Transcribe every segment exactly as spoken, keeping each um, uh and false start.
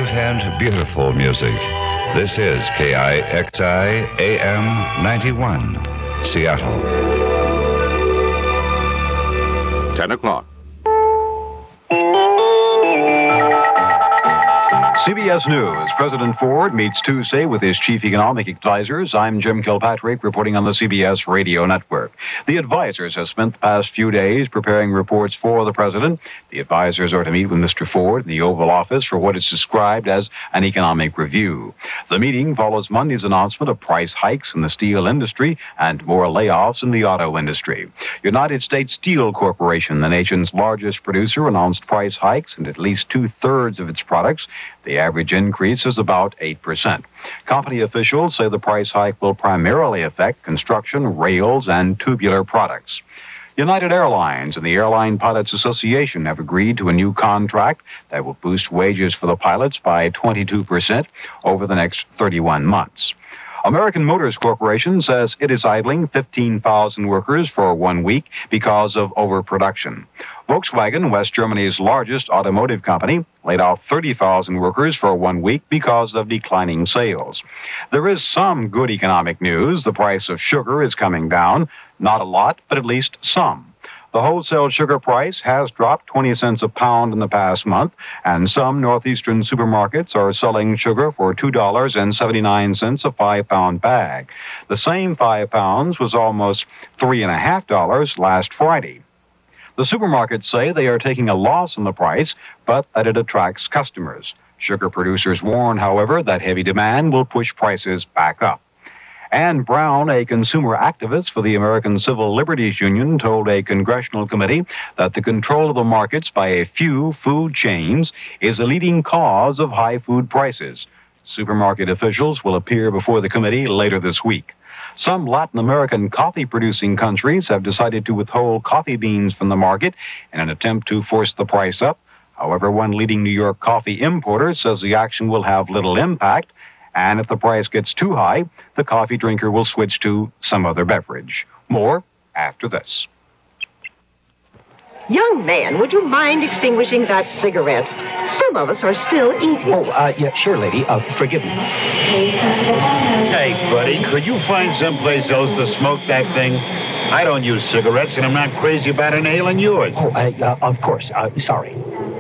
smooth and beautiful music. This is K I X I A M ninety-one, Seattle. ten o'clock. C B S News. President Ford meets Tuesday with his chief economic advisors. I'm Jim Kilpatrick reporting on the C B S Radio Network. The advisors have spent the past few days preparing reports for the president. The advisors are to meet with Mister Ford in the Oval Office for what is described as an economic review. The meeting follows Monday's announcement of price hikes in the steel industry and more layoffs in the auto industry. United States Steel Corporation, the nation's largest producer, announced price hikes in at least two-thirds of its products. The average increase is about eight percent. Company officials say the price hike will primarily affect construction, rails, and tubular products. United Airlines and the Airline Pilots Association have agreed to a new contract that will boost wages for the pilots by twenty-two percent over the next thirty-one months. American Motors Corporation says it is idling fifteen thousand workers for one week because of overproduction. Volkswagen, West Germany's largest automotive company, laid off thirty thousand workers for one week because of declining sales. There is some good economic news. The price of sugar is coming down. Not a lot, but at least some. The wholesale sugar price has dropped twenty cents a pound in the past month, and some northeastern supermarkets are selling sugar for two dollars and seventy-nine cents a five-pound bag. The same five pounds was almost three and a half dollars last Friday. The supermarkets say they are taking a loss in the price, but that it attracts customers. Sugar producers warn, however, that heavy demand will push prices back up. Ann Brown, a consumer activist for the American Civil Liberties Union, told a congressional committee that the control of the markets by a few food chains is a leading cause of high food prices. Supermarket officials will appear before the committee later this week. Some Latin American coffee-producing countries have decided to withhold coffee beans from the market in an attempt to force the price up. However, one leading New York coffee importer says the action will have little impact, and if the price gets too high, the coffee drinker will switch to some other beverage. More after this. Young man, would you mind extinguishing that cigarette? Some of us are still eating. Oh, uh, yeah, sure, lady. Uh, forgive me. Hey, buddy, could you find someplace else to smoke that thing? I don't use cigarettes, and I'm not crazy about inhaling yours. Oh, uh, uh, of course. Uh, sorry.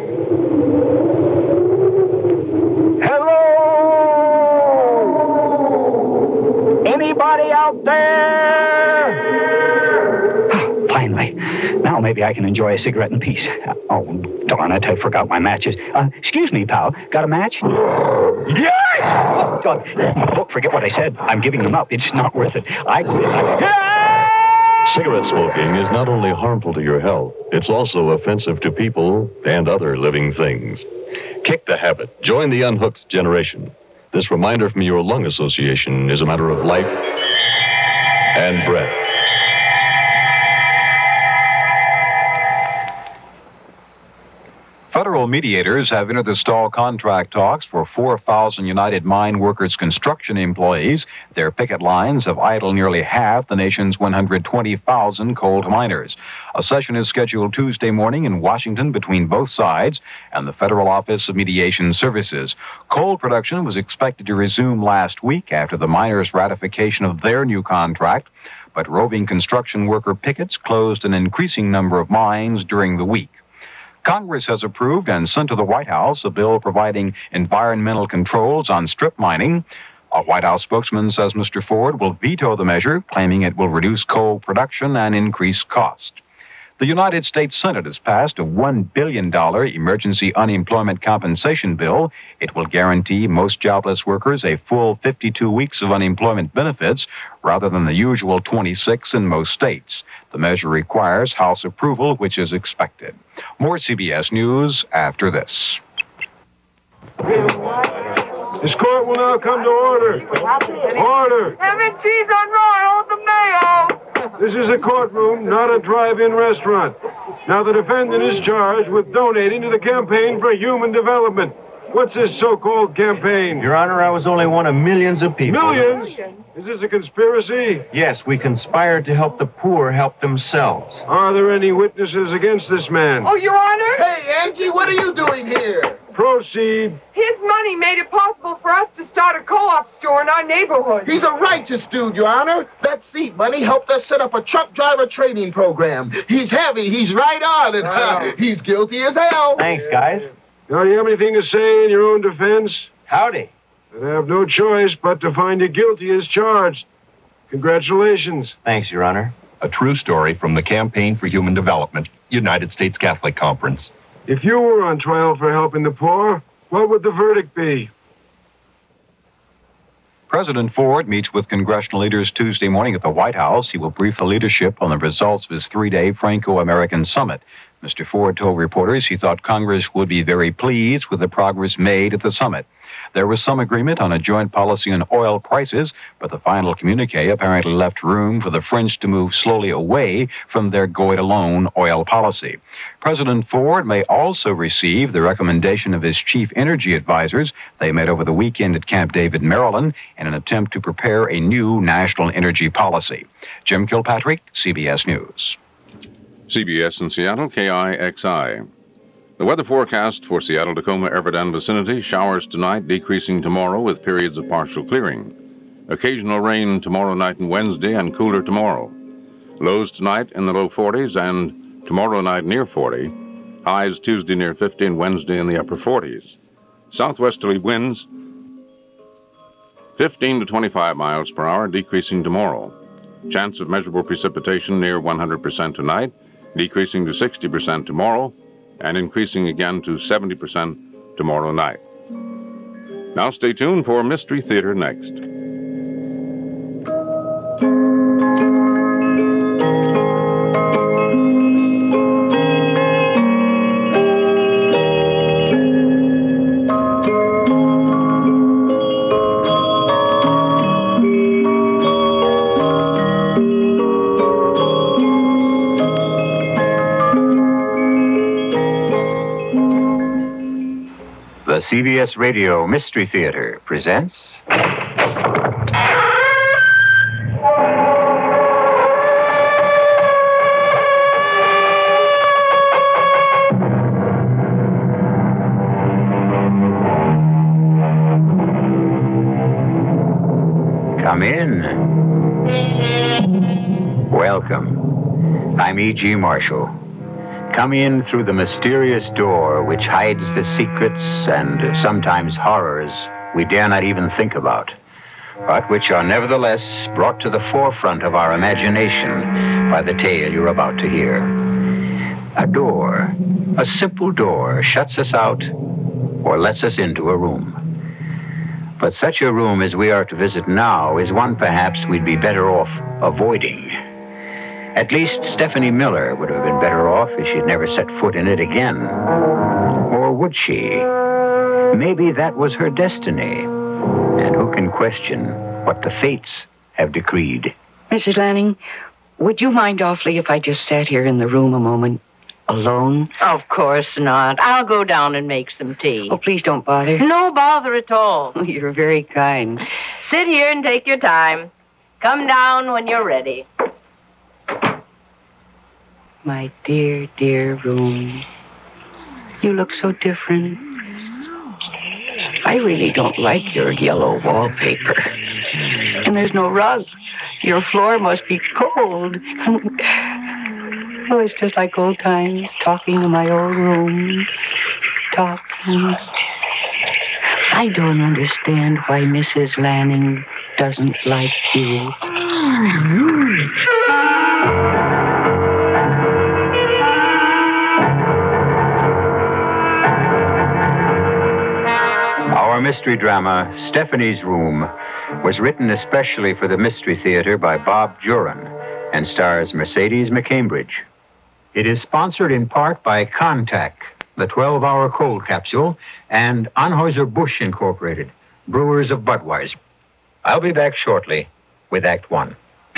Hello? Anybody out there? Finally. Now maybe I can enjoy a cigarette in peace. Uh, oh, darn it, I forgot my matches. Uh, excuse me, pal. Got a match? Yes! Oh, God. Look, forget what I said. I'm giving them up. It's not worth it. I quit. I... Cigarette smoking is not only harmful to your health, it's also offensive to people and other living things. Kick the habit. Join the unhooked generation. This reminder from your lung association is a matter of life and breath. Federal mediators have entered the stall contract talks for four thousand United Mine Workers construction employees. Their picket lines have idled nearly half the nation's one hundred twenty thousand coal miners. A session is scheduled Tuesday morning in Washington between both sides and the Federal Office of Mediation Services. Coal production was expected to resume last week after the miners' ratification of their new contract, but roving construction worker pickets closed an increasing number of mines during the week. Congress has approved and sent to the White House a bill providing environmental controls on strip mining. A White House spokesman says Mister Ford will veto the measure, claiming it will reduce coal production and increase cost. The United States Senate has passed a one billion dollars emergency unemployment compensation bill. It will guarantee most jobless workers a full fifty-two weeks of unemployment benefits rather than the usual twenty-six in most states. The measure requires House approval, which is expected. More C B S News after this. This court will now come to order. Order. Ham and cheese on Royal with the mayo. This is a courtroom, not a drive-in restaurant. Now, the defendant is charged with donating to the Campaign for Human Development. What's this so-called campaign? Your Honor, I was only one of millions of people. Millions? Is this a conspiracy? Yes, we conspired to help the poor help themselves. Are there any witnesses against this man? Oh, Your Honor? Hey, Angie, what are you doing here? Proceed. His money made it possible for us to start a co-op store in our neighborhood. He's a righteous dude, Your Honor. That seed money helped us set up a truck driver training program. He's heavy. He's right on. And uh, he's guilty as hell. Thanks, guys. Now, do you have anything to say in your own defense? Howdy. I have no choice but to find you guilty as charged. Congratulations. Thanks, Your Honor. A true story from the Campaign for Human Development, United States Catholic Conference. If you were on trial for helping the poor, what would the verdict be? President Ford meets with congressional leaders Tuesday morning at the White House. He will brief the leadership on the results of his three-day Franco-American summit. Mister Ford told reporters he thought Congress would be very pleased with the progress made at the summit. There was some agreement on a joint policy on oil prices, but the final communique apparently left room for the French to move slowly away from their go-it-alone oil policy. President Ford may also receive the recommendation of his chief energy advisors. They met over the weekend at Camp David, Maryland, in an attempt to prepare a new national energy policy. Jim Kilpatrick, C B S News. C B S in Seattle, K I X I. The weather forecast for Seattle, Tacoma, Everett, and vicinity: showers tonight, decreasing tomorrow with periods of partial clearing. Occasional rain tomorrow night and Wednesday, and cooler tomorrow. Lows tonight in the low forties and tomorrow night near forty. Highs Tuesday near fifty and Wednesday in the upper forties. Southwesterly winds fifteen to twenty-five miles per hour, decreasing tomorrow. Chance of measurable precipitation near one hundred percent tonight, decreasing to sixty percent tomorrow, and increasing again to seventy percent tomorrow night. Now stay tuned for Mystery Theater next. The C B S Radio Mystery Theater presents... Come in. Welcome. I'm E G. Marshall. Come in through the mysterious door which hides the secrets and sometimes horrors we dare not even think about, but which are nevertheless brought to the forefront of our imagination by the tale you're about to hear. A door, a simple door, shuts us out or lets us into a room. But such a room as we are to visit now is one perhaps we'd be better off avoiding. At least Stephanie Miller would have been better off if she'd never set foot in it again. Or would she? Maybe that was her destiny. And who can question what the fates have decreed? Missus Lanning, would you mind awfully if I just sat here in the room a moment, alone? Of course not. I'll go down and make some tea. Oh, please don't bother. No bother at all. Oh, you're very kind. Sit here and take your time. Come down when you're ready. My dear, dear room. You look so different. I really don't like your yellow wallpaper. And there's no rug. Your floor must be cold. Oh, it's just like old times, talking in my old room. Talking. I don't understand why Missus Lanning doesn't like you. Our mystery drama, Stephanie's Room, was written especially for the Mystery Theater by Bob Juran and stars Mercedes McCambridge. It is sponsored in part by Contac, the twelve-hour cold capsule, and Anheuser-Busch Incorporated, brewers of Budweiser. I'll be back shortly with Act One.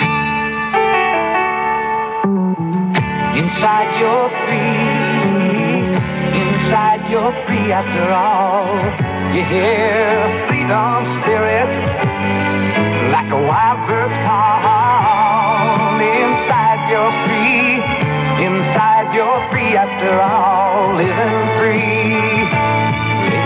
Inside you're free, inside you're free after all. You hear freedom spirit like a wild bird's call. Inside you're free, inside you're free after all. Living free,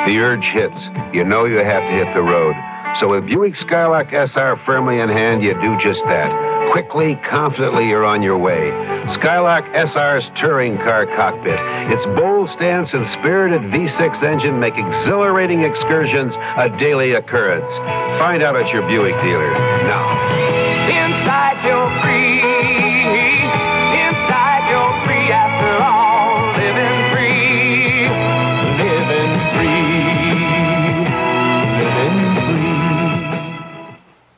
The urge hits. You know you have to hit the road. So with Buick Skylark S R firmly in hand, you do just that. Quickly, confidently, you're on your way. Skylark S R's touring car cockpit. Its bold stance and spirited V six engine make exhilarating excursions a daily occurrence. Find out at your Buick dealer now. Inside you're free. Inside you're free after all. Living free. Living free. Living free.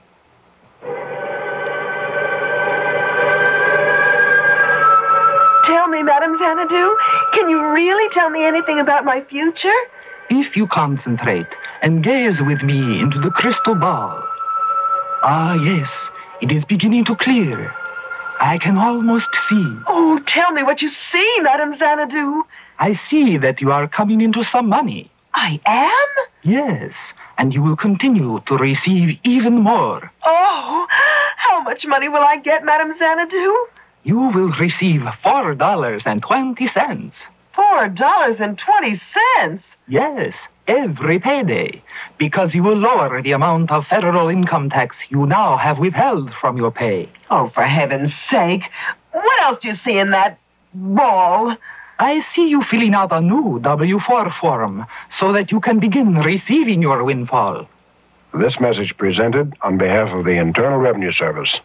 Tell me, Madame Xanadu, can you really tell me anything about my future? If you concentrate and gaze with me into the crystal ball. Ah, yes, it is beginning to clear. I can almost see. Oh, tell me what you see, Madame Xanadu. I see that you are coming into some money. I am? Yes, and you will continue to receive even more. Oh, how much money will I get, Madame Xanadu? You will receive four dollars and twenty cents. Four dollars and twenty cents? Yes, every payday, because you will lower the amount of federal income tax you now have withheld from your pay. Oh, for heaven's sake. What else do you see in that ball? I see you filling out a new W four form so that you can begin receiving your windfall. This message presented on behalf of the Internal Revenue Service.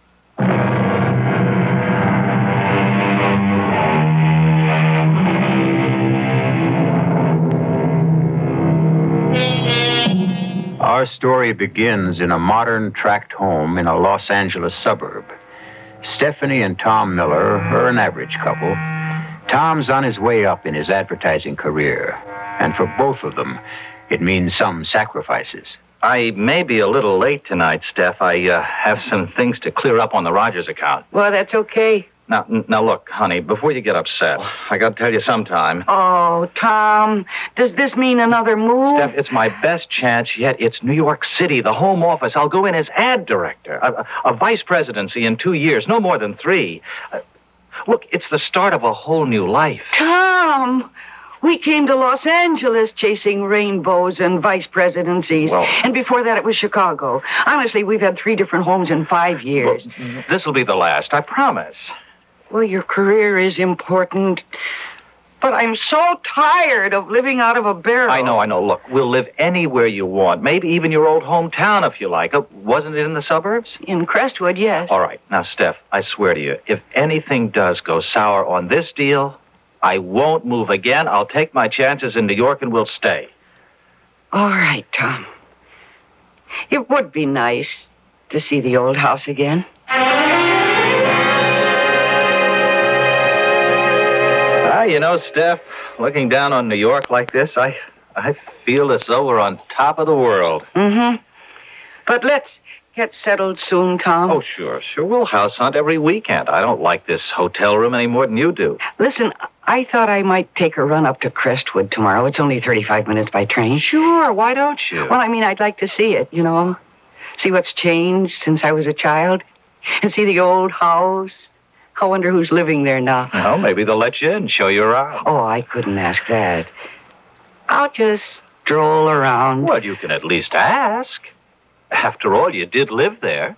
Our story begins in a modern tract home in a Los Angeles suburb. Stephanie and Tom Miller are an average couple. Tom's on his way up in his advertising career, and for both of them, it means some sacrifices. I may be a little late tonight, Steph. I uh, have some things to clear up on the Rogers account. Well, that's okay. Now, n- now look, honey, before you get upset, I got to tell you sometime. Oh, Tom, does this mean another move? Steph, it's my best chance yet. It's New York City, the home office. I'll go in as ad director, a, a vice presidency in two years, no more than three. Uh, look, it's the start of a whole new life. Tom, we came to Los Angeles chasing rainbows and vice presidencies. Well, and before that, it was Chicago. Honestly, we've had three different homes in five years. Well, this will be the last, I promise. Well, your career is important, but I'm so tired of living out of a barrel. I know, I know. Look, we'll live anywhere you want. Maybe even your old hometown, if you like. Uh, wasn't it in the suburbs? In Crestwood, yes. All right. Now, Steph, I swear to you, if anything does go sour on this deal, I won't move again. I'll take my chances in New York and we'll stay. All right, Tom. It would be nice to see the old house again. You know, Steph, looking down on New York like this, I I feel as though we're on top of the world. Mm-hmm. But let's get settled soon, Tom. Oh, sure, sure. We'll house hunt every weekend. I don't like this hotel room any more than you do. Listen, I thought I might take a run up to Crestwood tomorrow. It's only thirty-five minutes by train. Sure, why don't you? Well, I mean, I'd like to see it, you know. See what's changed since I was a child. And see the old house. I wonder who's living there now. Well, maybe they'll let you in, show you around. Oh, I couldn't ask that. I'll just stroll around. Well, you can at least ask. After all, you did live there.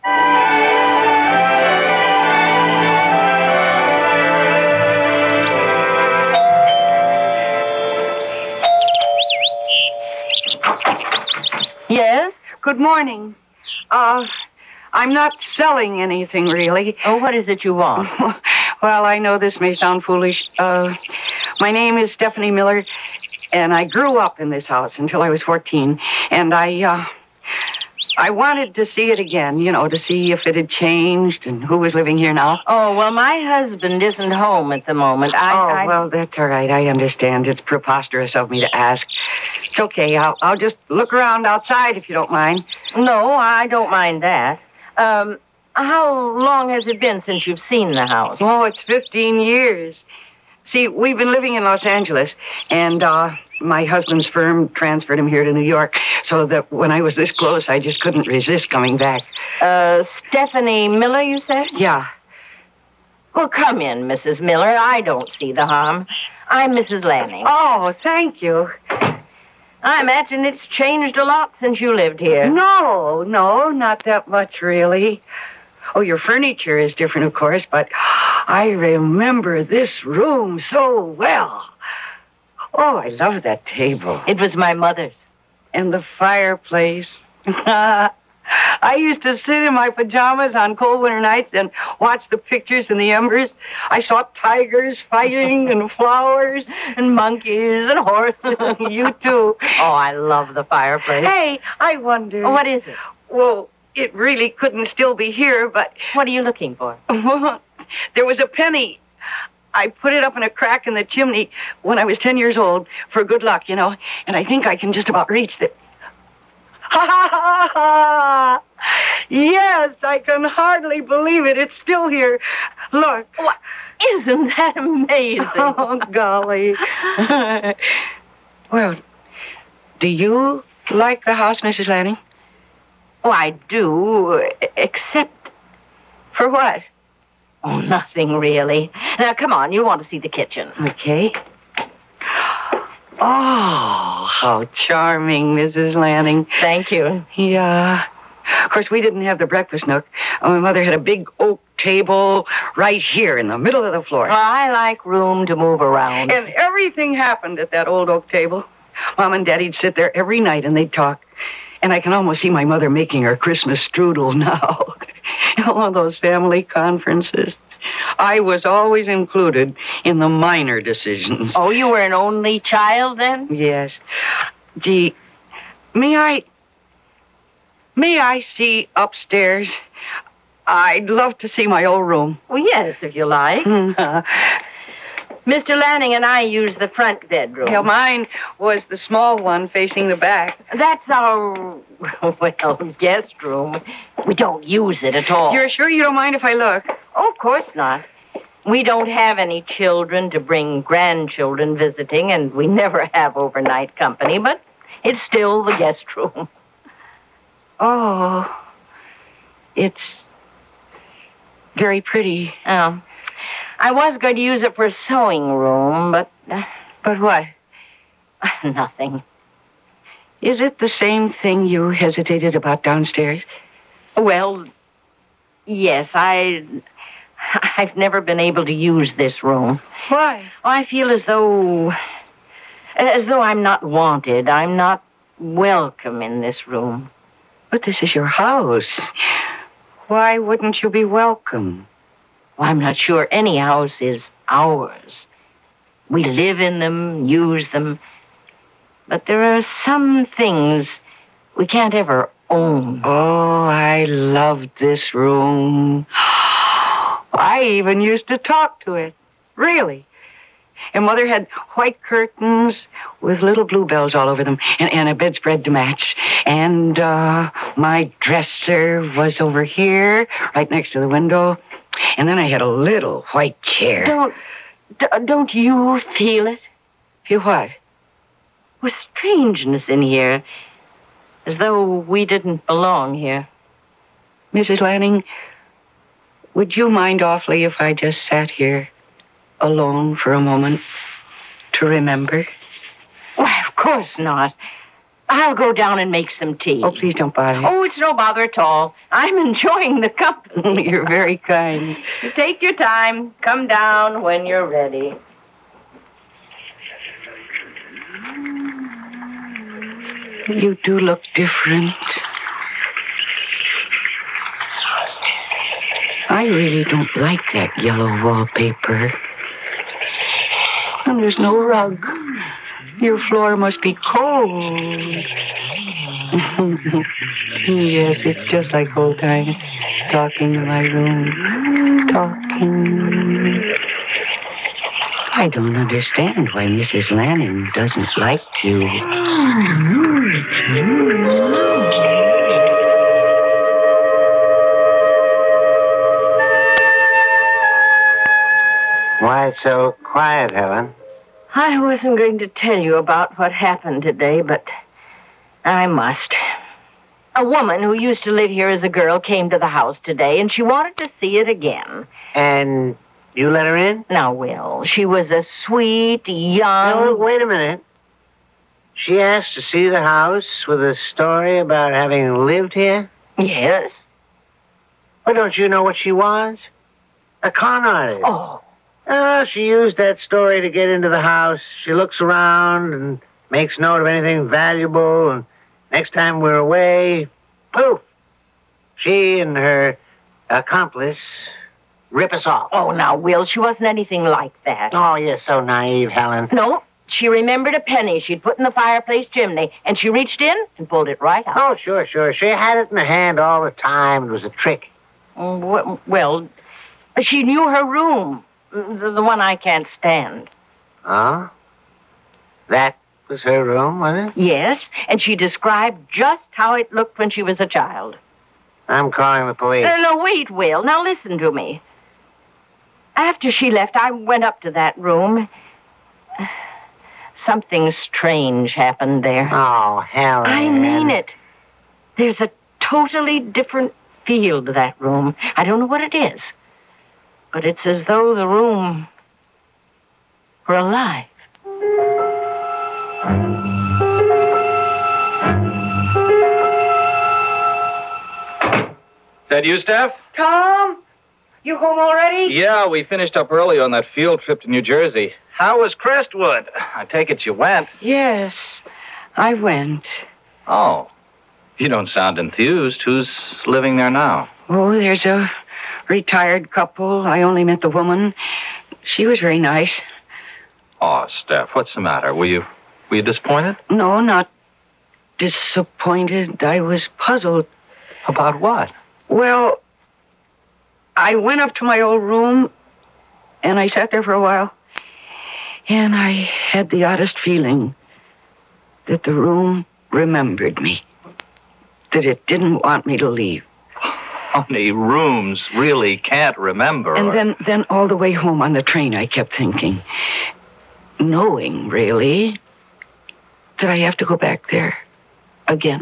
Yes? Good morning. Uh... I'm not selling anything, really. Oh, what is it you want? Well, I know this may sound foolish. Uh, my name is Stephanie Miller, and I grew up in this house until I was fourteen. And I, uh, I wanted to see it again, you know, to see if it had changed and who was living here now. Oh, well, my husband isn't home at the moment. I, oh, I... well, that's all right. I understand. It's preposterous of me to ask. It's okay. I'll, I'll just look around outside if you don't mind. No, I don't mind that. Um, how long has it been since you've seen the house? Oh, it's fifteen years. See, we've been living in Los Angeles, and uh, my husband's firm transferred him here to New York, so that when I was this close, I just couldn't resist coming back. Uh, Stephanie Miller, you said? Yeah. Well, come in, Missus Miller. I don't see the harm. I'm Missus Lanning. Oh, thank you. I imagine it's changed a lot since you lived here. No, no, not that much, really. Oh, your furniture is different, of course, but I remember this room so well. Oh, I love that table. It was my mother's. And the fireplace. I used to sit in my pajamas on cold winter nights and watch the pictures in the embers. I saw tigers fighting and flowers and monkeys and horses. You too. Oh, I love the fireplace. Hey, I wonder. Oh, what is it? Well, it really couldn't still be here, but... What are you looking for? There was a penny. I put it up in a crack in the chimney when I was ten years old for good luck, you know, and I think I can just about reach the... Ha ha ha ha! Yes, I can hardly believe it. It's still here. Look. What? Isn't that amazing? Oh, golly. Well, do you like the house, Missus Lanning? Oh, I do, except... For what? Oh, nothing really. Now, come on, you want to see the kitchen. Okay. Oh, how charming, Missus Lanning. Thank you. Yeah. Of course, we didn't have the breakfast nook. My mother had a big oak table right here in the middle of the floor. Well, I like room to move around. And everything happened at that old oak table. Mom and Daddy'd sit there every night and they'd talk. And I can almost see my mother making her Christmas strudel now. All those family conferences. I was always included in the minor decisions. Oh, you were an only child then? Yes. Gee, may I... May I see upstairs? I'd love to see my old room. Well, yes, if you like. Mister Lanning and I use the front bedroom. Yeah, mine was the small one facing the back. That's our, well, guest room. We don't use it at all. You're sure you don't mind if I look? Oh, of course not. We don't have any children to bring grandchildren visiting, and we never have overnight company, but it's still the guest room. Oh, it's very pretty. Oh. I was going to use it for a sewing room, but... Uh, but what? Nothing. Is it the same thing you hesitated about downstairs? Well, yes, I... I've never been able to use this room. Why? I feel as though... As though I'm not wanted. I'm not welcome in this room. But this is your house. Why wouldn't you be welcome? Well, I'm not sure any house is ours. We live in them, use them. But there are some things we can't ever own. Oh, I loved this room. I even used to talk to it. Really. And Mother had white curtains with little bluebells all over them and, and a bedspread to match. And uh, my dresser was over here, right next to the window. And then I had a little white chair. Don't, d- don't you feel it? Feel what? With strangeness in here, as though we didn't belong here. Missus Lanning, would you mind awfully if I just sat here alone for a moment to remember? Why, of course not. I'll go down and make some tea. Oh, please don't bother. Oh, it's no bother at all. I'm enjoying the company. You're very kind. You take your time. Come down when you're ready. You do look different. I really don't like that yellow wallpaper. And there's no rug. Your floor must be cold. Yes, it's just like old times. Talking in my room. Talking. I don't understand why Missus Lanning doesn't like you. Why it's so quiet, Helen? I wasn't going to tell you about what happened today, but I must. A woman who used to live here as a girl came to the house today, and she wanted to see it again. And you let her in? Now, Will, she was a sweet, young... No, wait a minute. She asked to see the house with a story about having lived here? Yes. Well, don't you know what she was? A con artist. Oh. Uh, she used that story to get into the house. She looks around and makes note of anything valuable, and next time we're away, poof, she and her accomplice rip us off. Oh, now, Will, she wasn't anything like that. Oh, you're so naive, Helen. No, she remembered a penny she'd put in the fireplace chimney, and she reached in and pulled it right out. Oh, sure, sure. She had it in her hand all the time. It was a trick. Mm, well, she knew her room, the, the one I can't stand. Oh? That was her room, was it? Yes, and she described just how it looked when she was a child. I'm calling the police. No, no, wait, Will. Now listen to me. After she left, I went up to that room. Something strange happened there. Oh, Helen. I mean it. There's a totally different feel to that room. I don't know what it is, but it's as though the room were alive. Is that you, Steph? Tom, you home already? Yeah, we finished up early on that field trip to New Jersey. How was Crestwood? I take it you went. Yes, I went. Oh, you don't sound enthused. Who's living there now? Oh, there's a retired couple. I only met the woman. She was very nice. Oh, Steph, what's the matter? Were you, were you disappointed? No, not disappointed. I was puzzled. About what? Well, I went up to my old room, and I sat there for a while, and I had the oddest feeling that the room remembered me, that it didn't want me to leave. Honey, rooms really can't remember. And then, then all the way home on the train, I kept thinking, knowing, really, that I have to go back there again.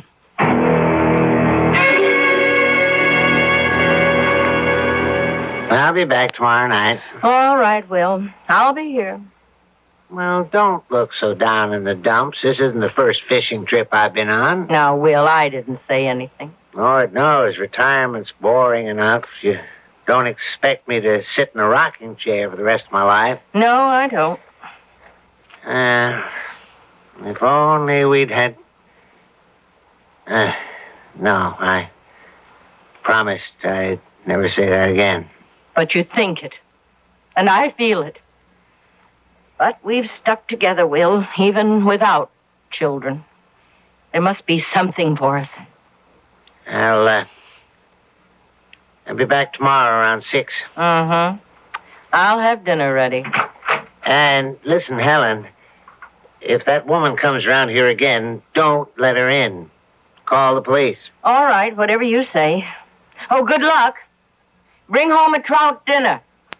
I'll be back tomorrow night. All right, Will. I'll be here. Well, don't look so down in the dumps. This isn't the first fishing trip I've been on. Now, Will, I didn't say anything. Lord knows, retirement's boring enough. You don't expect me to sit in a rocking chair for the rest of my life. No, I don't. Uh, if only we'd had... Uh, no, I promised I'd never say that again. But you think it. And I feel it. But we've stuck together, Will, even without children. There must be something for us. I'll, uh... I'll be back tomorrow around six. Uh-huh. I'll have dinner ready. And listen, Helen, if that woman comes around here again, don't let her in. Call the police. All right, whatever you say. Oh, good luck. Bring home a trout dinner.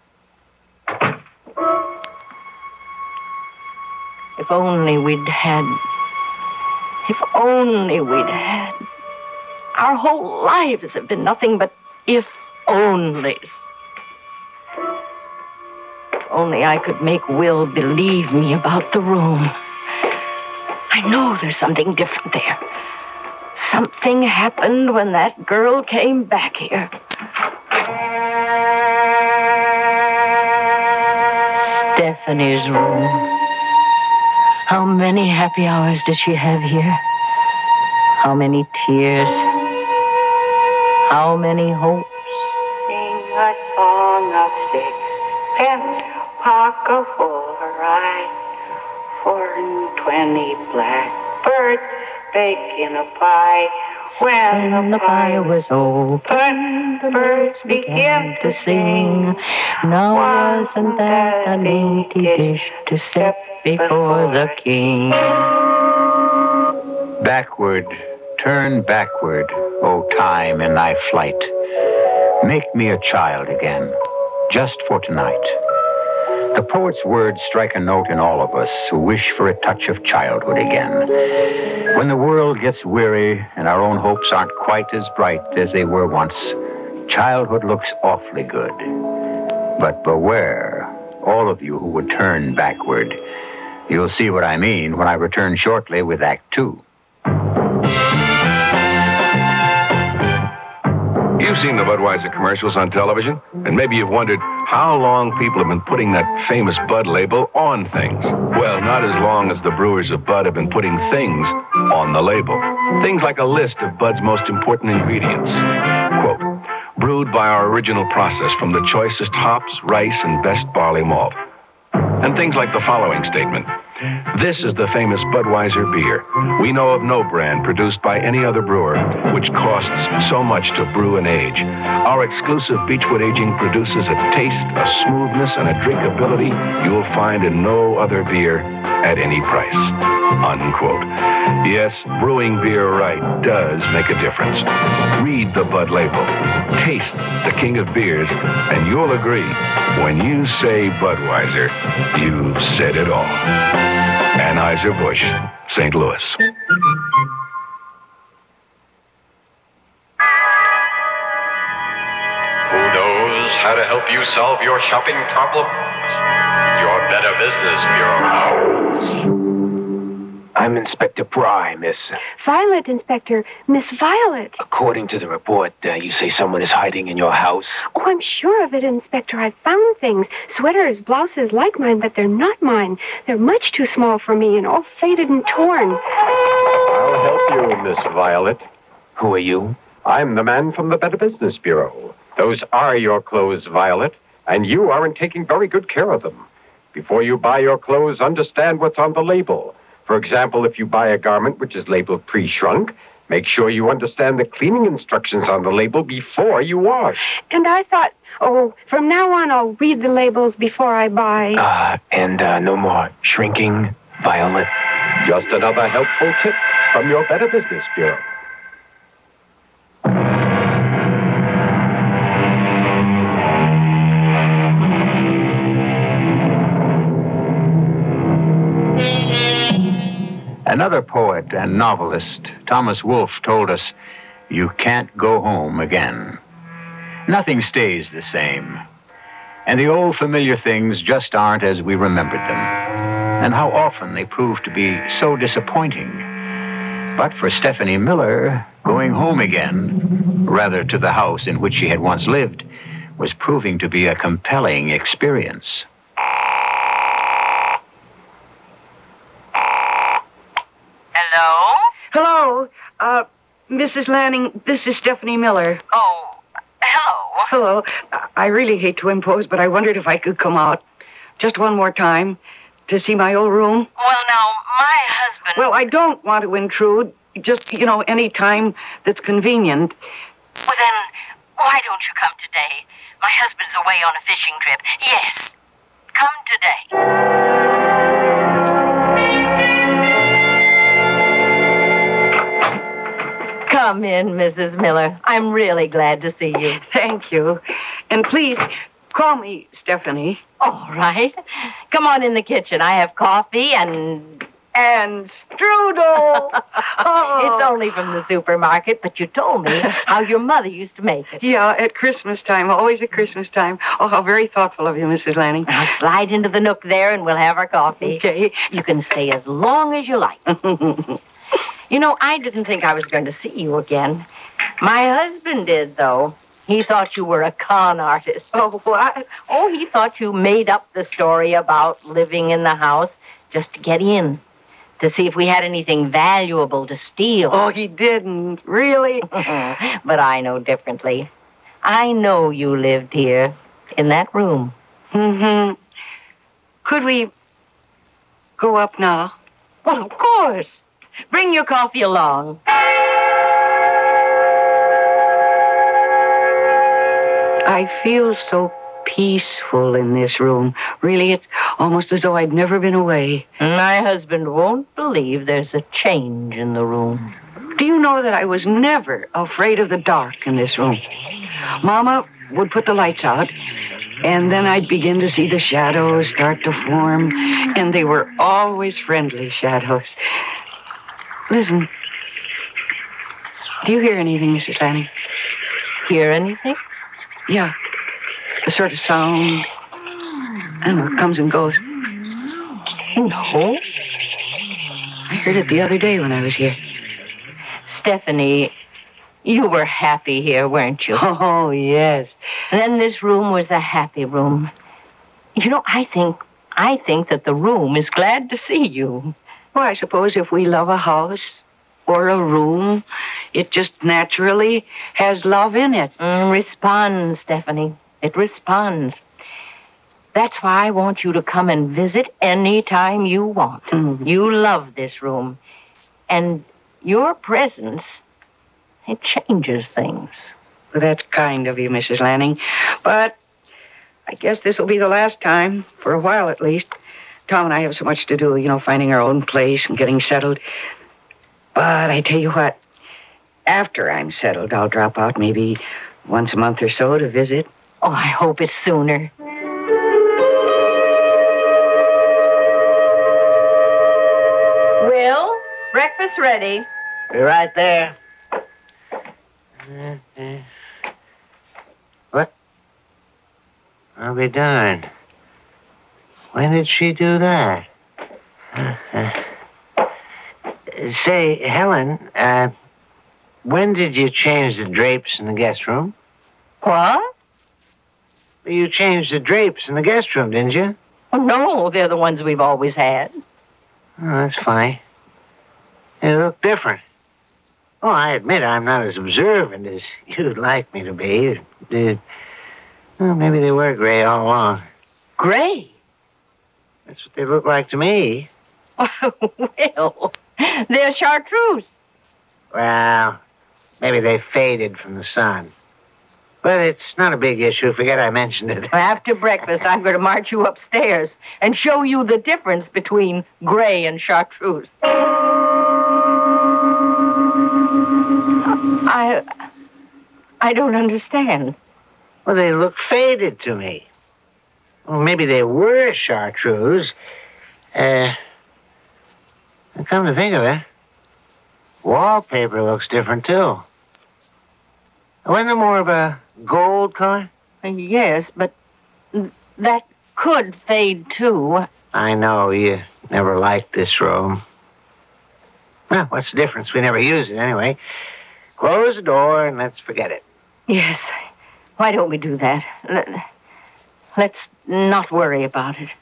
If only we'd had... If only we'd had... Our whole lives have been nothing but if-onlys. If only I could make Will believe me about the room. I know there's something different there. Something happened when that girl came back here. Stephanie's room. How many happy hours did she have here? How many tears? How many hopes? Sing a song of sixpence, pocket full of rice, four and twenty blackbirds baking a pie. When, when the pie was open, the birds began to sing. Now wasn't that a dainty dish to set before the king? Backward, turn backward, O time in thy flight. Make me a child again, just for tonight. The poet's words strike a note in all of us who wish for a touch of childhood again. When the world gets weary and our own hopes aren't quite as bright as they were once, childhood looks awfully good. But beware, all of you who would turn backward. You'll see what I mean when I return shortly with Act Two. You've seen the Budweiser commercials on television, and maybe you've wondered how long people have been putting that famous Bud label on things. Well, not as long as the brewers of Bud have been putting things on the label. Things like a list of Bud's most important ingredients. Quote, brewed by our original process from the choicest hops, rice, and best barley malt. And things like the following statement. This is the famous Budweiser beer. We know of no brand produced by any other brewer which costs so much to brew and age. Our exclusive Beechwood aging produces a taste, a smoothness, and a drinkability you'll find in no other beer at any price. Unquote. Yes, brewing beer right does make a difference. Read the Bud label. Taste the king of beers, and you'll agree, when you say Budweiser, you've said it all. Anheuser-Busch, Saint Louis. Who knows how to help you solve your shopping problems? Your Better Business Bureau. I'm Inspector Fry, Miss. Violet, Inspector. Miss Violet. According to the report, uh, you say someone is hiding in your house? Oh, I'm sure of it, Inspector. I've found things. Sweaters, blouses like mine, but they're not mine. They're much too small for me and all faded and torn. I'll help you, Miss Violet. Who are you? I'm the man from the Better Business Bureau. Those are your clothes, Violet, and you aren't taking very good care of them. Before you buy your clothes, understand what's on the label. For example, if you buy a garment which is labeled pre-shrunk, make sure you understand the cleaning instructions on the label before you wash. And I thought, oh, from now on I'll read the labels before I buy. Uh, and uh, no more shrinking, Violet. Just another helpful tip from your Better Business Bureau. Another poet and novelist, Thomas Wolfe, told us, you can't go home again. Nothing stays the same. And the old familiar things just aren't as we remembered them. And how often they prove to be so disappointing. But for Stephanie Miller, going home again, rather to the house in which she had once lived, was proving to be a compelling experience. Hello? Hello, uh, Missus Lanning, this is Stephanie Miller. Oh, hello. Hello. I really hate to impose, but I wondered if I could come out just one more time to see my old room. Well, now, my husband... Well, I don't want to intrude, just, you know, any time that's convenient. Well, then, why don't you come today? My husband's away on a fishing trip. Yes, come today. Come in, Missus Miller. I'm really glad to see you. Thank you. And please, call me Stephanie. All right. Come on in the kitchen. I have coffee and... And strudel. Oh. It's only from the supermarket, but you told me how your mother used to make it. Yeah, at Christmas time. Always at Christmas time. Oh, how very thoughtful of you, Missus Lanning. Now slide into the nook there and we'll have our coffee. Okay. You can stay as long as you like. You know, I didn't think I was going to see you again. My husband did, though. He thought you were a con artist. Oh, what? Oh, he thought you made up the story about living in the house just to get in, to see if we had anything valuable to steal. Oh, he didn't. Really? But I know differently. I know you lived here, in that room. Mm-hmm. Could we go up now? Well, of course. Bring your coffee along. I feel so peaceful in this room. Really, it's almost as though I'd never been away. My husband won't believe there's a change in the room. Do you know that I was never afraid of the dark in this room? Mama would put the lights out, and then I'd begin to see the shadows start to form, and they were always friendly shadows. Listen. Do you hear anything, Missus Lanning? Hear anything? Yeah. A sort of sound. I don't know, it comes and goes. No. I heard it the other day when I was here. Stephanie, you were happy here, weren't you? Oh, yes. And then this room was a happy room. You know, I think, I think that the room is glad to see you. Well, I suppose if we love a house or a room, it just naturally has love in it. Mm, responds, Stephanie. It responds. That's why I want you to come and visit any time you want. Mm. You love this room. And your presence, it changes things. Well, that's kind of you, Missus Lanning. But I guess this will be the last time, for a while at least. Tom and I have so much to do, you know, finding our own place and getting settled. But I tell you what, after I'm settled, I'll drop out maybe once a month or so to visit. Oh, I hope it's sooner. Will, breakfast ready. Be right there. What? I'll be darned. When did she do that? Uh, uh, say, Helen, uh, when did you change the drapes in the guest room? What? You changed the drapes in the guest room, didn't you? Oh, no, they're the ones we've always had. Oh, that's fine. They look different. Oh, I admit I'm not as observant as you'd like me to be. Uh, well, maybe they were gray all along. Gray? That's what they look like to me. Well, they're chartreuse. Well, maybe they faded from the sun. But it's not a big issue. Forget I mentioned it. After breakfast, I'm going to march you upstairs and show you the difference between gray and chartreuse. I... I don't understand. Well, they look faded to me. Well, maybe they were chartreuse. Uh, come to think of it, wallpaper looks different, too. Wasn't it more of a gold color? Yes, but that could fade, too. I know. You never liked this room. Well, what's the difference? We never use it anyway. Close the door and let's forget it. Yes. Why don't we do that? Let, let's not worry about it.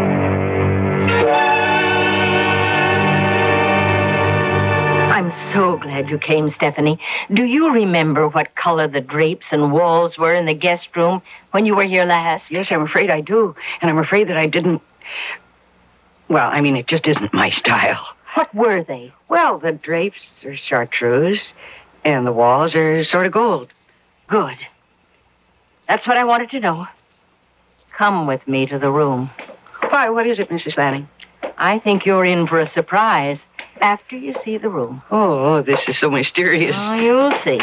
I'm so glad you came, Stephanie. Do you remember what color the drapes and walls were in the guest room when you were here last? Yes, I'm afraid I do. And I'm afraid that I didn't... Well, I mean, it just isn't my style. What were they? Well, the drapes are chartreuse, and the walls are sort of gold. Good. That's what I wanted to know. Come with me to the room. Why, what is it, Missus Lanning? I think you're in for a surprise after you see the room. Oh, this is so mysterious. Oh, you'll see.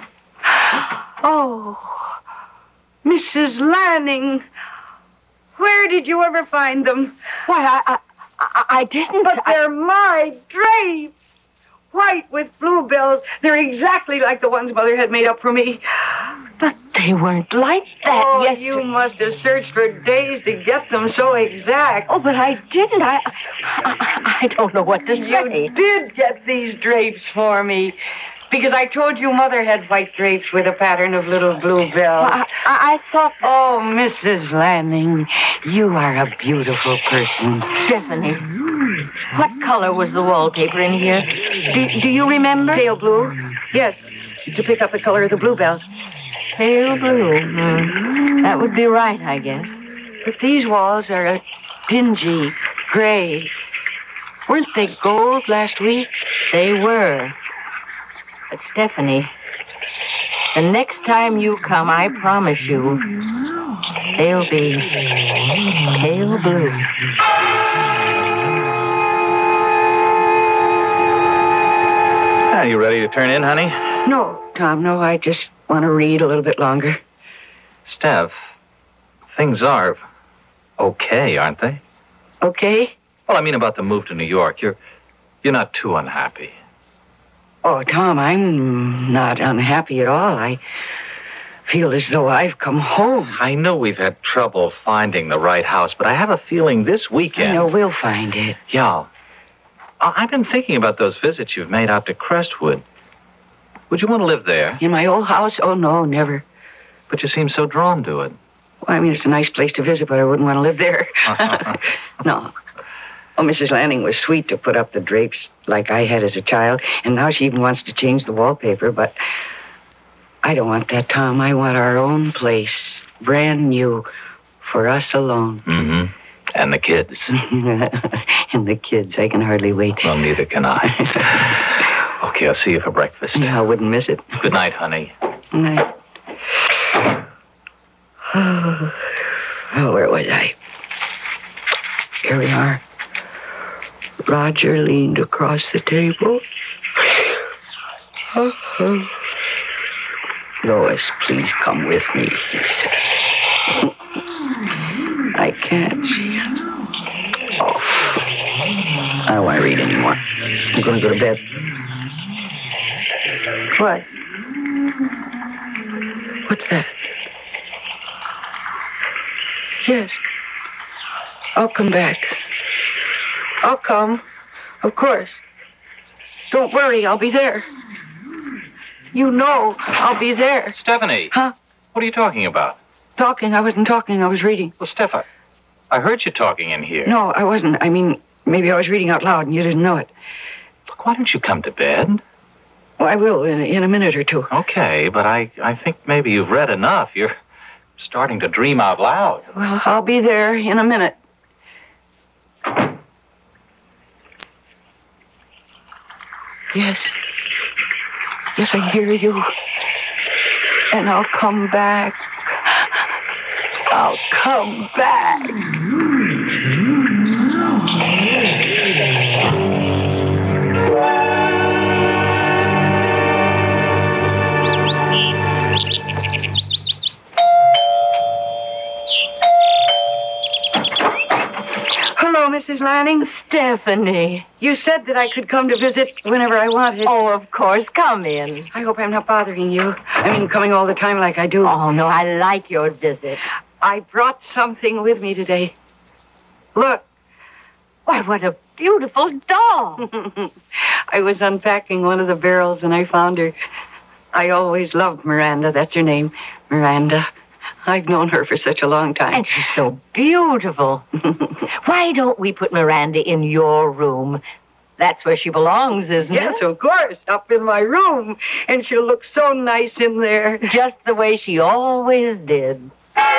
Oh, Missus Lanning, where did you ever find them? Why, I, I, I, I didn't. But I... they're my drapes. White with bluebells. They're exactly like the ones Mother had made up for me. But they weren't like that oh, yesterday. You must have searched for days to get them so exact. Oh, but I didn't. I, I, I don't know what to say. You did get these drapes for me. Because I told you Mother had white drapes with a pattern of little bluebells. Well, I, I thought... Oh, Missus Lanning, you are a beautiful person. Stephanie, what color was the wallpaper in here? Do, do you remember? Pale blue. Yes, to pick up the color of the bluebells. Pale blue. Hmm. That would be right, I guess. But these walls are a dingy gray. Weren't they gold last week? They were. But, Stephanie, the next time you come, I promise you, they'll be pale blue. Are you ready to turn in, honey? No, Tom, no. I just want to read a little bit longer. Steph, things are okay, aren't they? Okay? Well, I mean about the move to New York. You're, you're not too unhappy. Oh, Tom, I'm not unhappy at all. I feel as though I've come home. I know we've had trouble finding the right house, but I have a feeling this weekend... I know we'll find it. Yeah. I- I've been thinking about those visits you've made out to Crestwood. Would you want to live there? In my old house? Oh, no, never. But you seem so drawn to it. Well, I mean, it's a nice place to visit, but I wouldn't want to live there. No. Oh, Missus Lanning was sweet to put up the drapes like I had as a child, and now she even wants to change the wallpaper, but I don't want that, Tom. I want our own place, brand new, for us alone. Mm-hmm. And the kids. And the kids. I can hardly wait. Well, neither can I. Okay, I'll see you for breakfast. Yeah, I wouldn't miss it. Good night, honey. Good night. Oh, oh, where was I? Here we are. Roger leaned across the table. Oh, oh. Lois, please come with me, he says. I can't. Oh. I don't want to read anymore. I'm going to go to bed. What? What's that? Yes. I'll come back. I'll come. Of course. Don't worry, I'll be there. You know I'll be there. Stephanie. Huh? What are you talking about? Talking? I wasn't talking, I was reading. Well, Steph, I, I heard you talking in here. No, I wasn't. I mean, maybe I was reading out loud and you didn't know it. Look, why don't you come to bed? Well, I will in, in a minute or two. Okay, but I, I think maybe you've read enough. You're starting to dream out loud. Well, I'll be there in a minute. Yes. Yes, I hear you. And I'll come back. I'll come back. Hello, Missus Lanning. Stephanie. You said that I could come to visit whenever I wanted. Oh, of course. Come in. I hope I'm not bothering you. I mean, coming all the time like I do. Oh, no, I like your visit. I brought something with me today. Look. Why, what a beautiful doll. I was unpacking one of the barrels and I found her. I always loved Miranda. That's her name, Miranda. I've known her for such a long time. And she's so beautiful. Why don't we put Miranda in your room? That's where she belongs, isn't yes, it? Yes, of course. Up in my room. And she'll look so nice in there. Just the way she always did.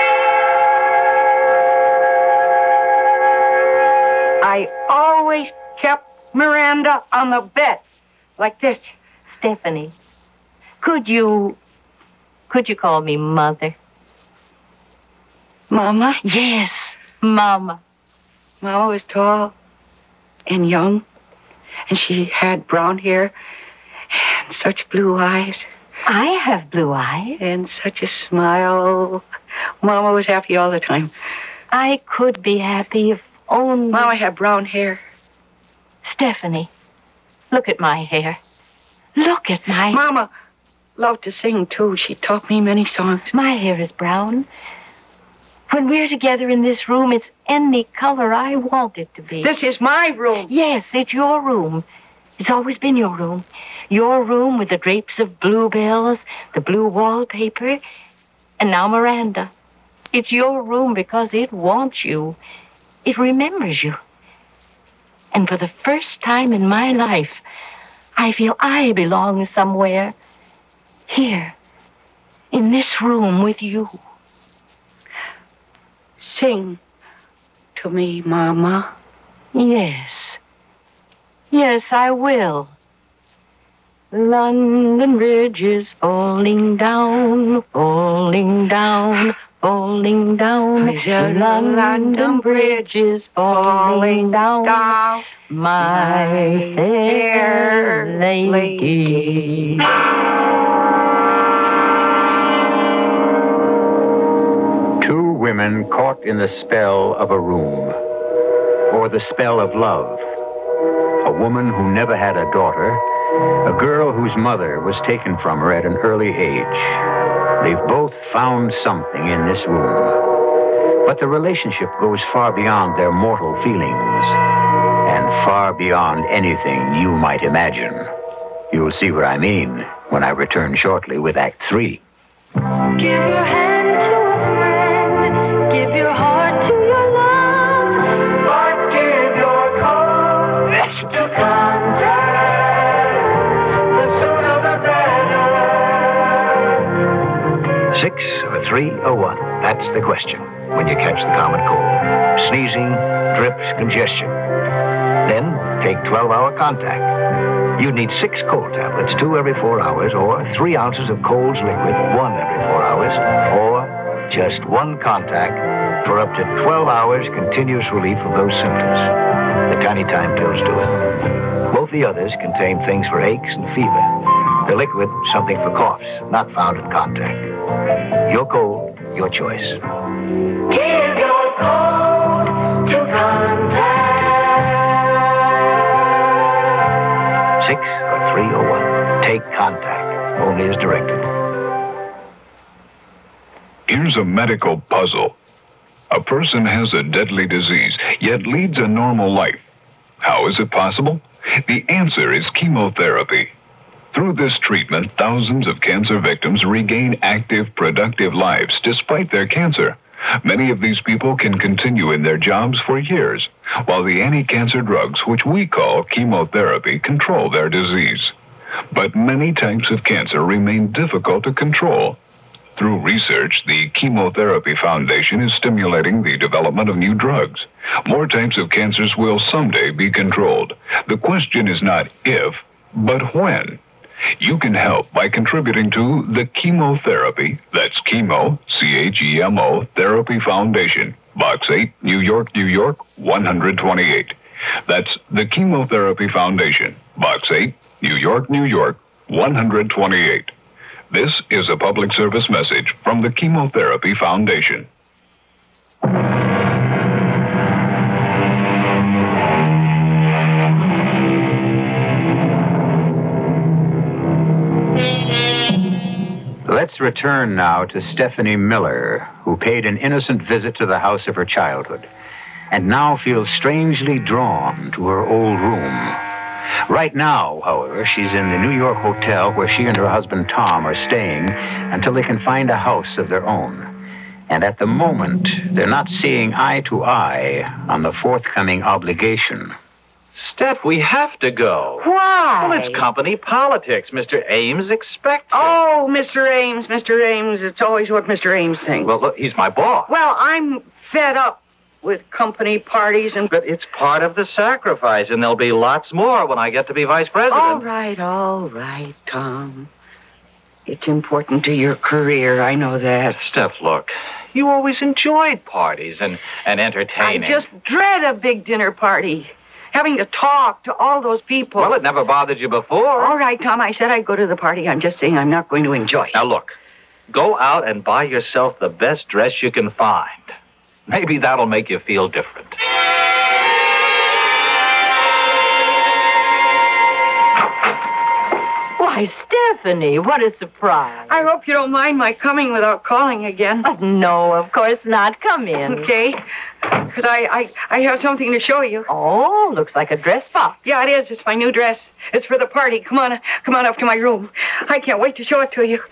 I always kept Miranda on the bed. Like this. Stephanie, could you... Could you call me Mother? Mama? Yes, Mama. Mama was tall and young, and she had brown hair and such blue eyes. I have blue eyes. And such a smile. Mama was happy all the time. I could be happy if only... Mama had brown hair. Stephanie, look at my hair. Look at my... Mama loved to sing, too. She taught me many songs. My hair is brown. When we're together in this room, it's any color I want it to be. This is my room. Yes, it's your room. It's always been your room. Your room with the drapes of bluebells, the blue wallpaper, and now Miranda. It's your room because it wants you. It remembers you. And for the first time in my life, I feel I belong somewhere. Here, in this room with you. Sing to me, Mama. Yes. Yes, I will. London Bridge is falling down, falling down, falling down. The London Bridge is falling down, down. My fair lady. Two women caught in the spell of a room, or the spell of love. A woman who never had a daughter, a girl whose mother was taken from her at an early age. They've both found something in this room. But the relationship goes far beyond their mortal feelings and far beyond anything you might imagine. You'll see what I mean when I return shortly with Act Three. Give your hand to a friend. Give your heart to your love. But give your courage to contact. The sooner the better. Six or three or one? That's the question when you catch the common cold. Sneezing, drips, congestion. Then take twelve-hour contact. You'd need six cold tablets, two every four hours, or three ounces of Cold's liquid, one every four hours, or just one contact for up to twelve hours continuous relief of those symptoms. The tiny time pills do it. Both the others contain things for aches and fever. The liquid, something for coughs, not found in contact. Your cold, your choice. Give your cold to contact. Six or three or one. Take contact. Only as directed. Here's a medical puzzle. A person has a deadly disease, yet leads a normal life. How is it possible? The answer is chemotherapy. Through this treatment, thousands of cancer victims regain active, productive lives despite their cancer. Many of these people can continue in their jobs for years, while the anti-cancer drugs, which we call chemotherapy, control their disease. But many types of cancer remain difficult to control. Through research, the Chemotherapy Foundation is stimulating the development of new drugs. More types of cancers will someday be controlled. The question is not if, but when. You can help by contributing to the Chemotherapy, that's chemo, C H E M O, Therapy Foundation, Box eight, New York, New York, one twenty-eight. That's the Chemotherapy Foundation, Box eight, New York, New York, one twenty-eight. This is a public service message from the Chemotherapy Foundation. Let's return now to Stephanie Miller, who paid an innocent visit to the house of her childhood, and now feels strangely drawn to her old room. Right now, however, she's in the New York hotel where she and her husband Tom are staying until they can find a house of their own. And at the moment, they're not seeing eye to eye on the forthcoming obligation. Steph, we have to go. Why? Well, it's company politics. Mister Ames expects it. Oh, Mister Ames, Mister Ames. It's always what Mister Ames thinks. Well, look, he's my boss. Well, I'm fed up with company parties and... But it's part of the sacrifice, and there'll be lots more when I get to be vice president. All right, all right, Tom. It's important to your career, I know that. Steph, look, you always enjoyed parties and, and entertaining. I just dread a big dinner party. Having to talk to all those people. Well, it never bothered you before. All right, Tom, I said I'd go to the party. I'm just saying I'm not going to enjoy it. Now, look, go out and buy yourself the best dress you can find. Maybe that'll make you feel different. Why, Stephanie, what a surprise. I hope you don't mind my coming without calling again. Oh, no, of course not. Come in. Okay. Because I, I, I have something to show you. Oh, looks like a dress box. Yeah, it is. It's my new dress. It's for the party. Come on, come on up to my room. I can't wait to show it to you.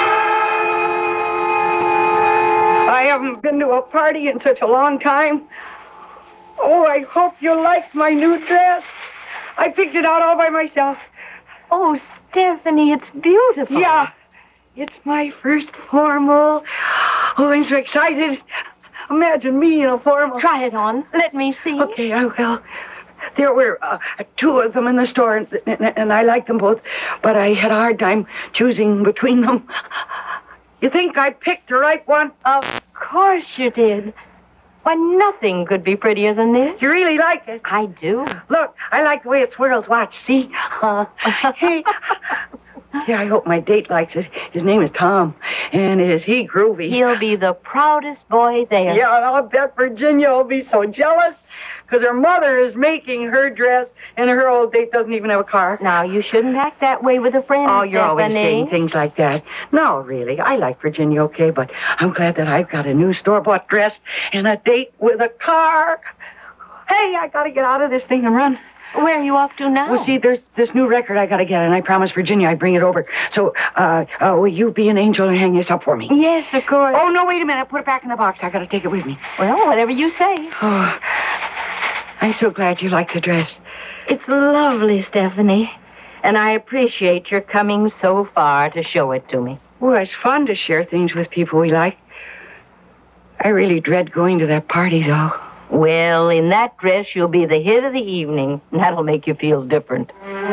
I haven't been to a party in such a long time. Oh, I hope you like my new dress. I picked it out all by myself. Oh, Stephanie, it's beautiful. Yeah, it's my first formal. Oh, I'm so excited. Imagine me in a formal. Try it on. Let me see. Okay, I will. There were uh, two of them in the store, and, and, and I liked them both, but I had a hard time choosing between them. You think I picked the right one? Of course you did. Why, nothing could be prettier than this. You really like it? I do. Look, I like the way it swirls. Watch, see? Uh, hey. Yeah, I hope my date likes it. His name is Tom, and is he groovy? He'll be the proudest boy there. Yeah, I'll bet Virginia will be so jealous. because her mother is making her dress, and her old date doesn't even have a car. Now, you shouldn't act that way with a friend, Oh, you're always Stephanie. saying things like that. No, really. I like Virginia, okay, but I'm glad that I've got a new store-bought dress and a date with a car. Hey, I gotta get out of this thing and run. Where are you off to now? Well, see, there's this new record I gotta get, and I promised Virginia I'd bring it over. So, uh, uh, will you be an angel and hang this up for me? Yes, of course. Oh, no, wait a minute. Put it back in the box. I gotta take it with me. Well, whatever you say. Oh, I'm so glad you like the dress. It's lovely, Stephanie. And I appreciate your coming so far to show it to me. Well, it's fun to share things with people we like. I really dread going to that party, though. Well, in that dress, you'll be the hit of the evening. And that'll make you feel different.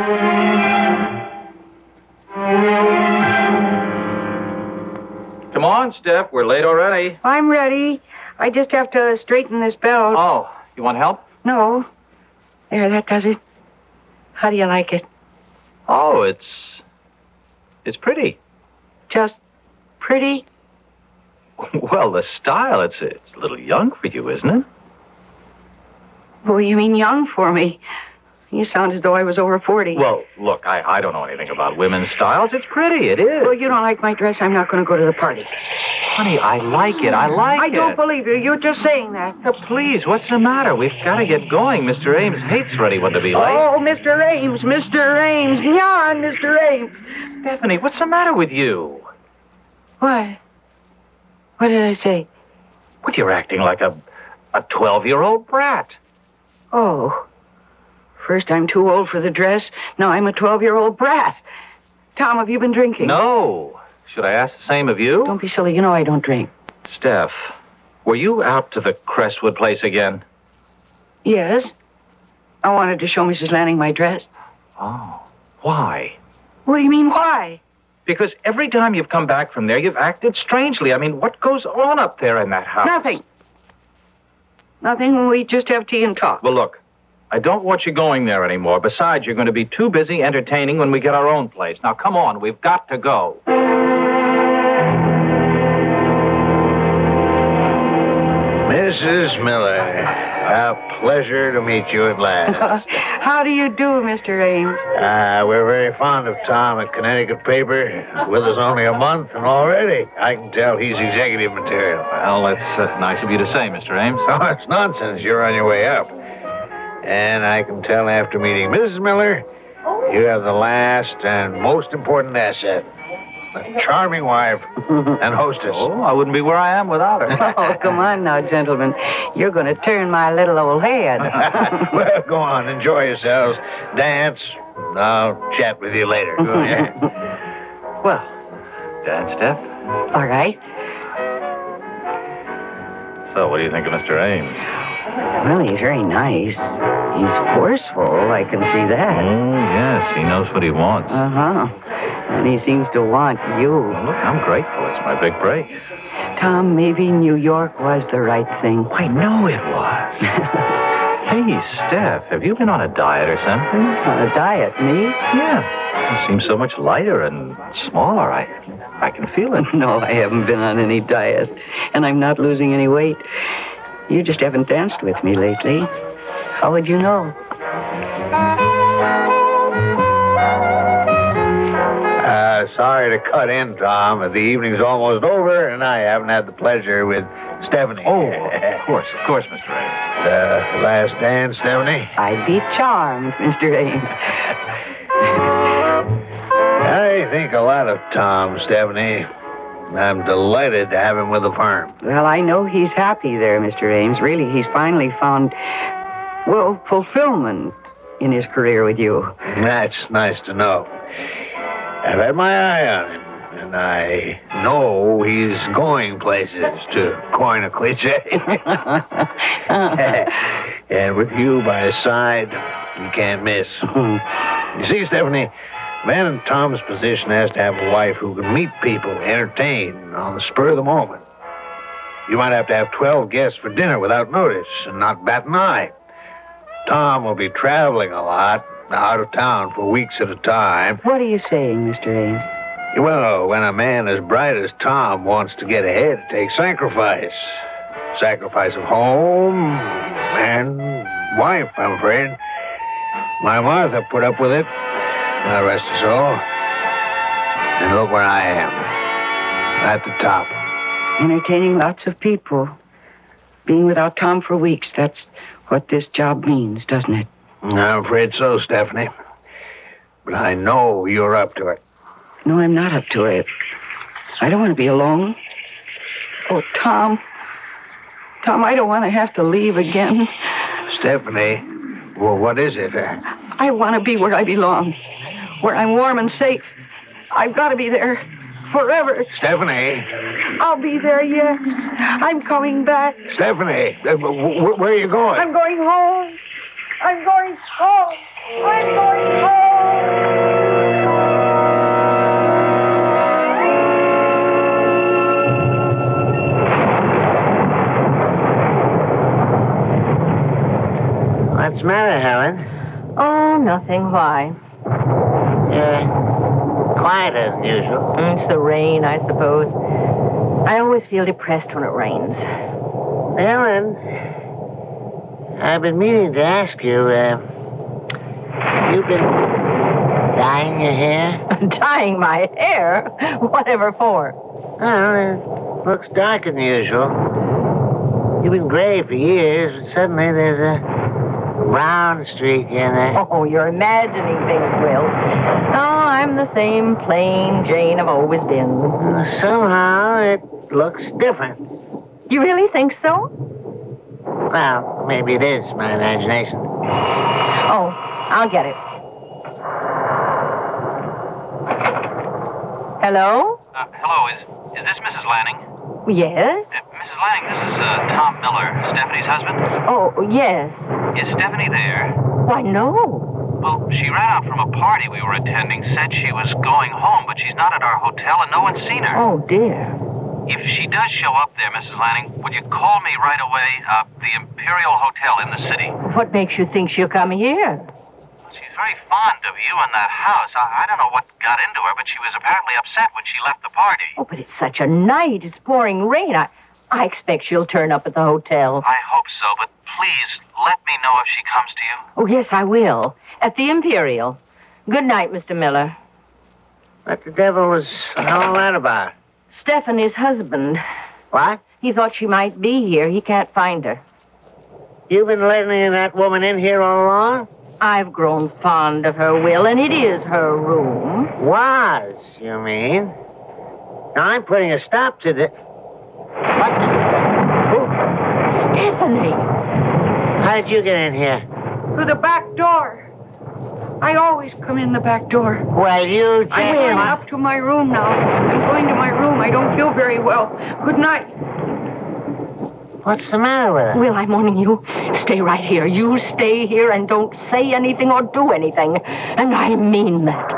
Come on, Steph. We're late already. I'm ready. I just have to straighten this belt. Oh, you want help? No. There, that does it. How do you like it? Oh, it's... It's pretty. Just pretty? Well, the style, it's, it's a little young for you, isn't it? Well, you mean young for me? You sound as though I was over forty. Well, look, I, I don't know anything about women's styles. It's pretty, it is. Well, you don't like my dress, I'm not going to go to the party. Honey, I like it. I like I it. don't believe you. You're just saying that. Now, please, what's the matter? We've got to get going. Mister Ames hates for anyone to be late. Oh, Mister Ames, Mister Ames. Nyan, Mister Ames. Stephanie, what's the matter with you? What? What did I say? What, you're acting like a a twelve-year-old brat. Oh. First I'm too old for the dress. Now I'm a twelve-year-old brat. Tom, have you been drinking? No. Should I ask the same of you? Don't be silly. You know I don't drink. Steph, were you out to the Crestwood place again? Yes. I wanted to show Missus Lanning my dress. Oh. Why? What do you mean, why? Because every time you've come back from there, you've acted strangely. I mean, what goes on up there in that house? Nothing. Nothing. We just have tea and talk. Well, look, I don't want you going there anymore. Besides, you're going to be too busy entertaining when we get our own place. Now, come on. We've got to go. Missus Miller, a pleasure to meet you at last. How do you do, Mister Ames? Uh, we're very fond of Tom at Connecticut Paper. With us only a month, and already I can tell he's executive material. Well, that's uh, nice of you to say, Mister Ames. Oh, it's nonsense. You're on your way up. And I can tell after meeting Missus Miller, you have the last and most important asset. A charming wife and hostess. Oh, I wouldn't be where I am without her. Oh, come on now, gentlemen. You're going to turn my little old head. Well, go on. Enjoy yourselves. Dance. I'll chat with you later. Go ahead. Well, dance, Steph. All right. So, what do you think of Mister Ames? Well, he's very nice. He's forceful. I can see that. Oh, yes. He knows what he wants. Uh-huh. And he seems to want you. Well, look, I'm grateful. It's my big break. Tom, maybe New York was the right thing. I know it was. Hey, Steph, have you been on a diet or something? On a diet, me? Yeah. You seem so much lighter and smaller. I, I can feel it. No, I haven't been on any diet. And I'm not losing any weight. You just haven't danced with me lately. How would you know? Uh, sorry to cut in, Tom. The evening's almost over, and I haven't had the pleasure with Stephanie. Oh, of course, of course, Mister Ames. Uh, last dance, Stephanie? I'd be charmed, Mister Ames. I think a lot of Tom, Stephanie. I'm delighted to have him with the firm. Well, I know he's happy there, Mister Ames. Really, he's finally found, well, fulfillment in his career with you. That's nice to know. I've had my eye on him, and I know he's going places, to coin a cliche. And with you by his side, you can't miss. You see, Stephanie, a man in Tom's position has to have a wife who can meet people, entertain on the spur of the moment. You might have to have twelve guests for dinner without notice and not bat an eye. Tom will be traveling a lot, out of town for weeks at a time. What are you saying, Mister Ames? Well, when a man as bright as Tom wants to get ahead, it takes sacrifice. Sacrifice of home and wife, I'm afraid. My Martha put up with it. God rest her soul. And look where I am. At the top. Entertaining lots of people. Being without Tom for weeks, that's what this job means, doesn't it? I'm afraid so, Stephanie. But I know you're up to it. No, I'm not up to it. I don't want to be alone. Oh, Tom. Tom, I don't want to have to leave again. Stephanie, well, what is it? I want to be where I belong. Where I'm warm and safe. I've got to be there. Forever. Stephanie. I'll be there, yes. I'm coming back. Stephanie, uh, wh- where are you going? I'm going home. I'm going home. I'm going home. What's the matter, Helen? Oh, nothing. Why? Uh, quiet as usual. It's the rain, I suppose. I always feel depressed when it rains. Helen, I've been meaning to ask you, uh, you've been dyeing your hair? Dyeing my hair? Whatever for? Well, it looks darker than usual. You've been gray for years, but suddenly there's a brown streak in there. Oh, you're imagining things, Will. Oh, I'm the same plain Jane I've always been. Uh, somehow it looks different. You really think so? Well, maybe it is my imagination. Oh, I'll get it. Hello? Uh, hello, is is this Missus Lanning? Yes? Uh, Missus Lanning, this is uh, Tom Miller, Stephanie's husband. Oh, yes. Is Stephanie there? Why, no. Well, she ran out from a party we were attending, said she was going home, but she's not at our hotel and no one's seen her. Oh, dear. If she does show up there, Missus Lanning, would you call me right away? Uh, the Imperial Hotel in the city. What makes you think she'll come here? She's very fond of you and that house. I, I don't know what got into her, but she was apparently upset when she left the party. Oh, but it's such a night. It's pouring rain. I, I expect she'll turn up at the hotel. I hope so, but please let me know if she comes to you. Oh, yes, I will. At the Imperial. Good night, Mister Miller. What the devil was all that about? Stephanie's husband. What? He thought she might be here. He can't find her. You've been letting that woman in here all along? I've grown fond of her, Will, and it is her room. Was, you mean? Now, I'm putting a stop to the... What the... Who? Stephanie! How did you get in here? Through the back door. I always come in the back door. Well, you... I'm going up to my room now. I'm going to my room. I don't feel very well. Good night. What's the matter with her? Will, I'm warning you. Stay right here. You stay here and don't say anything or do anything. And I mean that.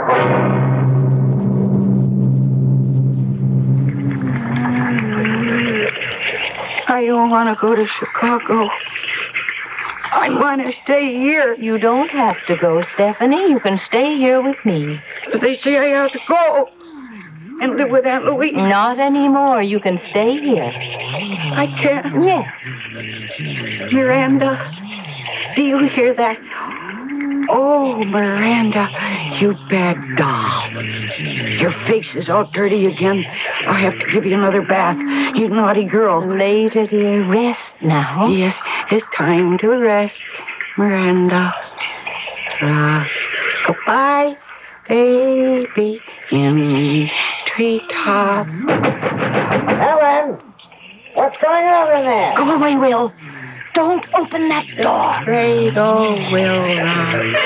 I don't want to go to Chicago. I want to stay here. You don't have to go, Stephanie. You can stay here with me. But they say I have to go and live with Aunt Louise. Not anymore. You can stay here. I can't. Yes. Miranda, do you hear that? Oh, Miranda, you bad doll. Your face is all dirty again. I'll have to give you another bath. You naughty girl. Later, dear. Rest now. Yes, it's time to rest, Miranda. Rock. Goodbye, baby, in the treetop. Helen! What's going on in there? Go away, Will. Don't open that door. Cradle will rock.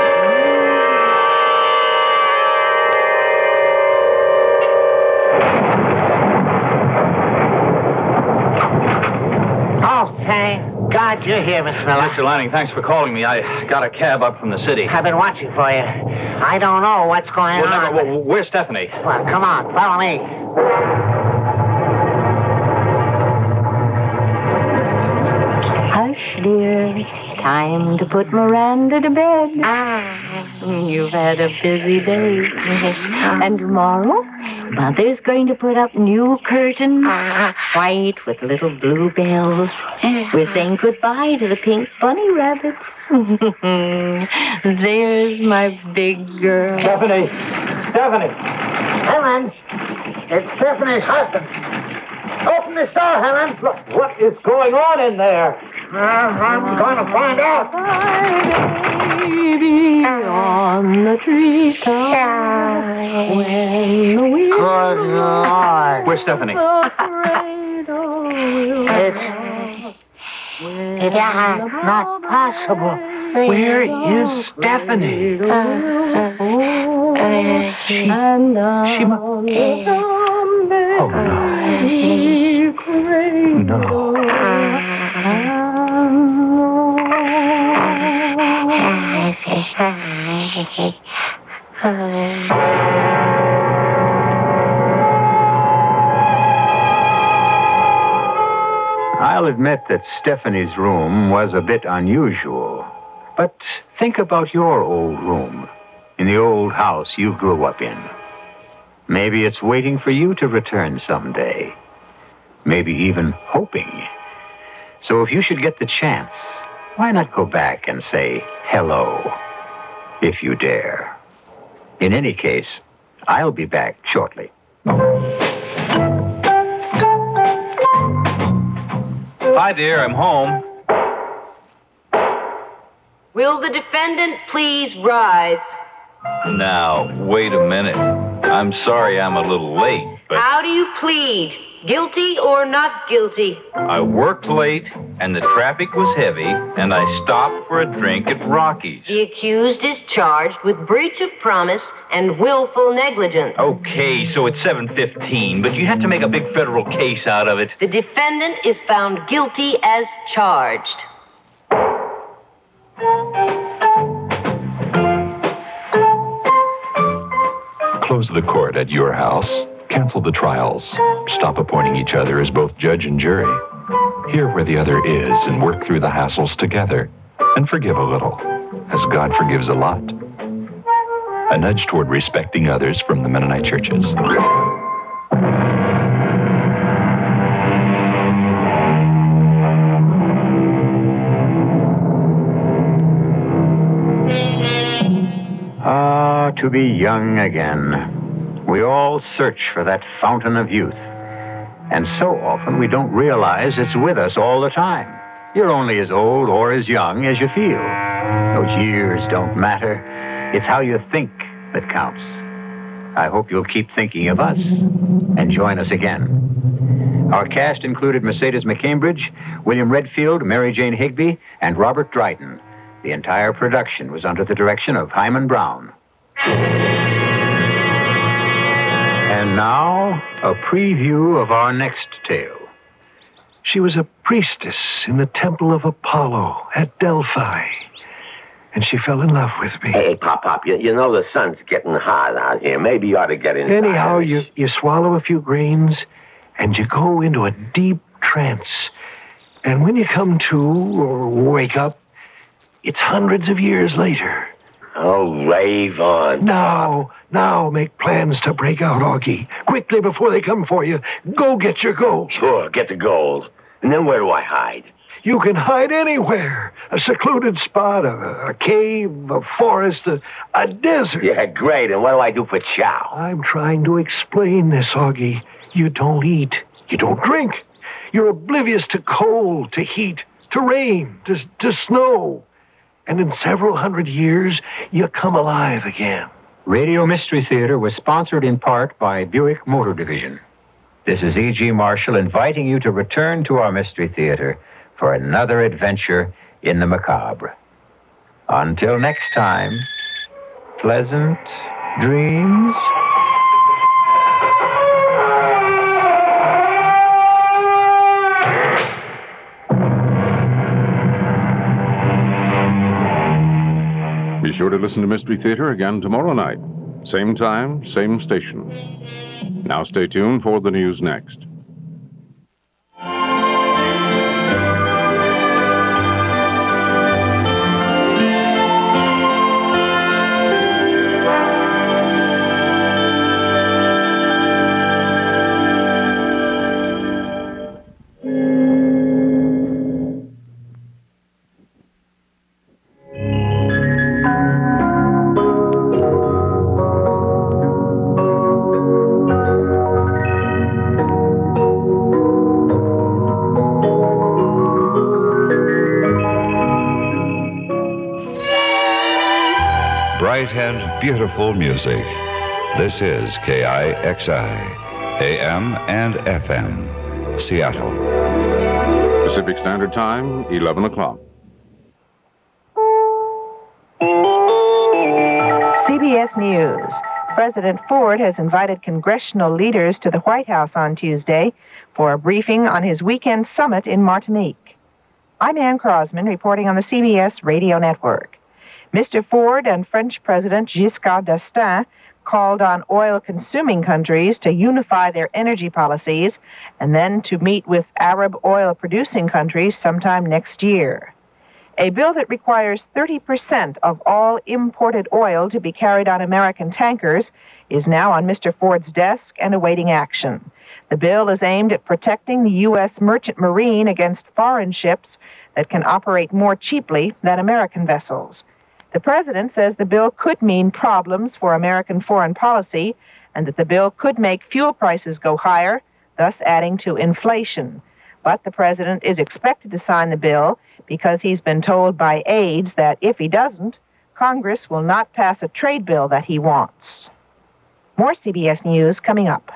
Oh, thank God you're here, Miss Miller. Mister Lanning, thanks for calling me. I got a cab up from the city. I've been watching for you. I don't know what's going Well, on. never, well, where's Stephanie? Well, come on, follow me. Hush, dear. Time to put Miranda to bed. Ah. You've had a busy day. And tomorrow, Mother's going to put up new curtains, white with little blue bells. We're saying goodbye to the pink bunny rabbits. There's my big girl. Stephanie! Stephanie! Helen! It's Stephanie's husband. Open this door, Helen. Look, what is going on in there? Uh, I'm going to find out. Baby on the treetop. When the wind Good Lord. Where's Stephanie? It's, it's not possible. Where is Stephanie? Uh, uh, she, she must... Oh, no. No. I'll admit that Stephanie's room was a bit unusual. But think about your old room, in the old house you grew up in. Maybe it's waiting for you to return someday. Maybe even hoping. So if you should get the chance, why not go back and say hello, if you dare? In any case, I'll be back shortly. Hi, dear, I'm home. Will the defendant please rise? Now, wait a minute. I'm sorry I'm a little late, but How do you plead? Guilty or not guilty? I worked late, and the traffic was heavy, and I stopped for a drink at Rocky's. The accused is charged with breach of promise and willful negligence. Okay, so it's seven fifteen, but you have to make a big federal case out of it. The defendant is found guilty as charged. Close the court at your house. Cancel the trials. Stop appointing each other as both judge and jury. Hear where the other is and work through the hassles together. And forgive a little, as God forgives a lot. A nudge toward respecting others from the Mennonite churches. Ah, to be young again. We all search for that fountain of youth. And so often we don't realize it's with us all the time. You're only as old or as young as you feel. Those years don't matter. It's how you think that counts. I hope you'll keep thinking of us and join us again. Our cast included Mercedes McCambridge, William Redfield, Mary Jane Higby, and Robert Dryden. The entire production was under the direction of Hyman Brown. And now, a preview of our next tale. She was a priestess in the temple of Apollo at Delphi. And she fell in love with me. Hey, Pop, Pop, you, you know the sun's getting hot out here. Maybe you ought to get inside. Anyhow, you, you swallow a few grains, and you go into a deep trance. And when you come to, or wake up, it's hundreds of years later. Oh, rave on. Now, now make plans to break out, Augie. Quickly before they come for you. Go get your gold. Sure, get the gold. And then where do I hide? You can hide anywhere. A secluded spot, a, a cave, a forest, a, a desert. Yeah, great. And what do I do for chow? I'm trying to explain this, Augie. You don't eat. You don't drink. You're oblivious to cold, to heat, to rain, to, to snow. And in several hundred years, you come alive again. Radio Mystery Theater was sponsored in part by Buick Motor Division. This is E G. Marshall inviting you to return to our Mystery Theater for another adventure in the macabre. Until next time, pleasant dreams. Be sure to listen to Mystery Theater again tomorrow night. Same time, same station. Now stay tuned for the news next. bright and beautiful music. This is K I X I, A M and F M, Seattle. Pacific Standard Time, eleven o'clock. C B S News. President Ford has invited congressional leaders to the White House on Tuesday for a briefing on his weekend summit in Martinique. I'm Ann Crosman reporting on the C B S radio network. Mister Ford and French President Giscard d'Estaing called on oil-consuming countries to unify their energy policies and then to meet with Arab oil-producing countries sometime next year. A bill that requires thirty percent of all imported oil to be carried on American tankers is now on Mister Ford's desk and awaiting action. The bill is aimed at protecting the U S merchant marine against foreign ships that can operate more cheaply than American vessels. The president says the bill could mean problems for American foreign policy and that the bill could make fuel prices go higher, thus adding to inflation. But the president is expected to sign the bill because he's been told by aides that if he doesn't, Congress will not pass a trade bill that he wants. More C B S News coming up.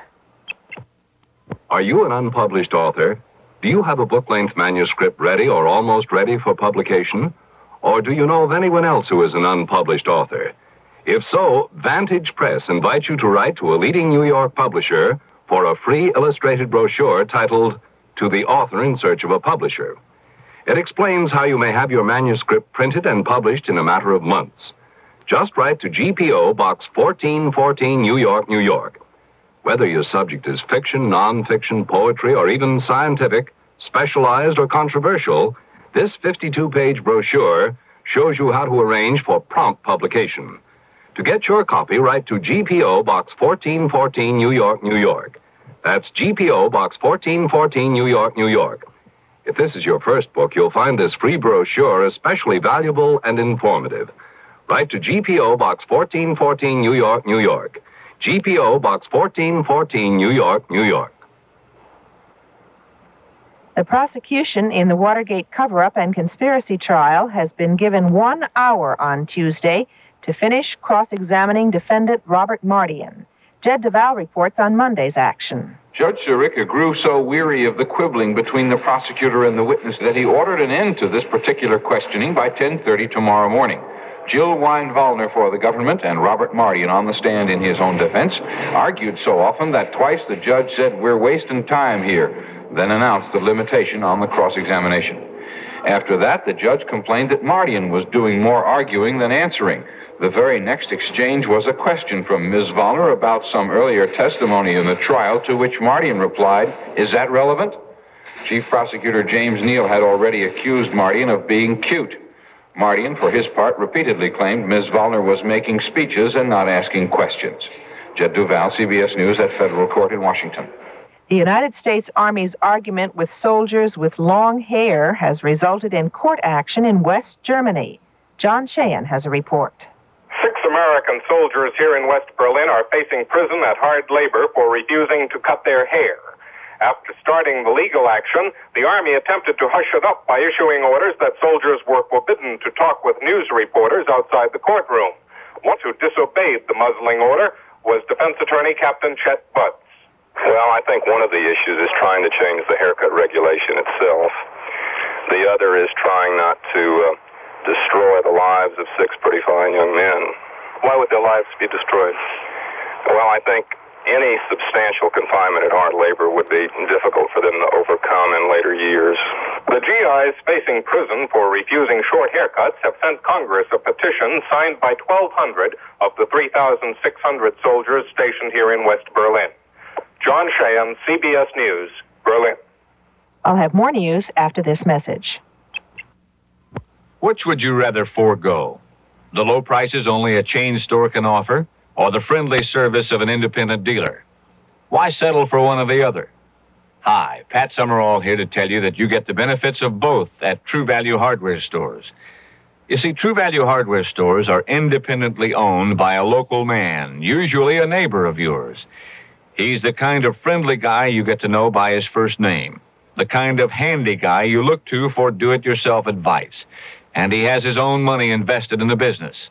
Are you an unpublished author? Do you have a book-length manuscript ready or almost ready for publication? Or do you know of anyone else who is an unpublished author? If so, Vantage Press invites you to write to a leading New York publisher for a free illustrated brochure titled To the Author in Search of a Publisher. It explains how you may have your manuscript printed and published in a matter of months. Just write to G P O Box fourteen fourteen, New York, New York. Whether your subject is fiction, nonfiction, poetry, or even scientific, specialized, or controversial, this fifty-two page brochure shows you how to arrange for prompt publication. To get your copy, write to G P O Box fourteen fourteen, New York, New York. That's G P O Box fourteen fourteen, New York, New York. If this is your first book, you'll find this free brochure especially valuable and informative. Write to G P O Box fourteen fourteen, New York, New York. G P O Box fourteen fourteen, New York, New York. The prosecution in the Watergate cover-up and conspiracy trial has been given one hour on Tuesday to finish cross-examining defendant Robert Mardian. Jed DeVal reports on Monday's action. Judge Sirica grew so weary of the quibbling between the prosecutor and the witness that he ordered an end to this particular questioning by ten thirty tomorrow morning. Jill Wine-Vollner for the government and Robert Mardian on the stand in his own defense argued so often that twice the judge said, "We're wasting time here," then announced the limitation on the cross-examination. After that, the judge complained that Mardian was doing more arguing than answering. The very next exchange was a question from Miz Vollner about some earlier testimony in the trial, to which Mardian replied, "Is that relevant?" Chief Prosecutor James Neal had already accused Mardian of being cute. Mardian, for his part, repeatedly claimed Miz Vollner was making speeches and not asking questions. Jed Duval, C B S News at Federal Court in Washington. The United States Army's argument with soldiers with long hair has resulted in court action in West Germany. John Sheehan has a report. Six American soldiers here in West Berlin are facing prison at hard labor for refusing to cut their hair. After starting the legal action, the Army attempted to hush it up by issuing orders that soldiers were forbidden to talk with news reporters outside the courtroom. One who disobeyed the muzzling order was Defense Attorney Captain Chet Butts. Well, I think one of the issues is trying to change the haircut regulation itself. The other is trying not to uh, destroy the lives of six pretty fine young men. Why would their lives be destroyed? Well, I think any substantial confinement at hard labor would be difficult for them to overcome in later years. The G Is facing prison for refusing short haircuts have sent Congress a petition signed by twelve hundred of the three thousand six hundred soldiers stationed here in West Berlin. John Sheehan, C B S News, Berlin. I'll have more news after this message. Which would you rather forego? The low prices only a chain store can offer, or the friendly service of an independent dealer? Why settle for one or the other? Hi, Pat Summerall here to tell you that you get the benefits of both at True Value Hardware stores. You see, True Value Hardware stores are independently owned by a local man, usually a neighbor of yours. He's the kind of friendly guy you get to know by his first name, the kind of handy guy you look to for do-it-yourself advice, and he has his own money invested in the business.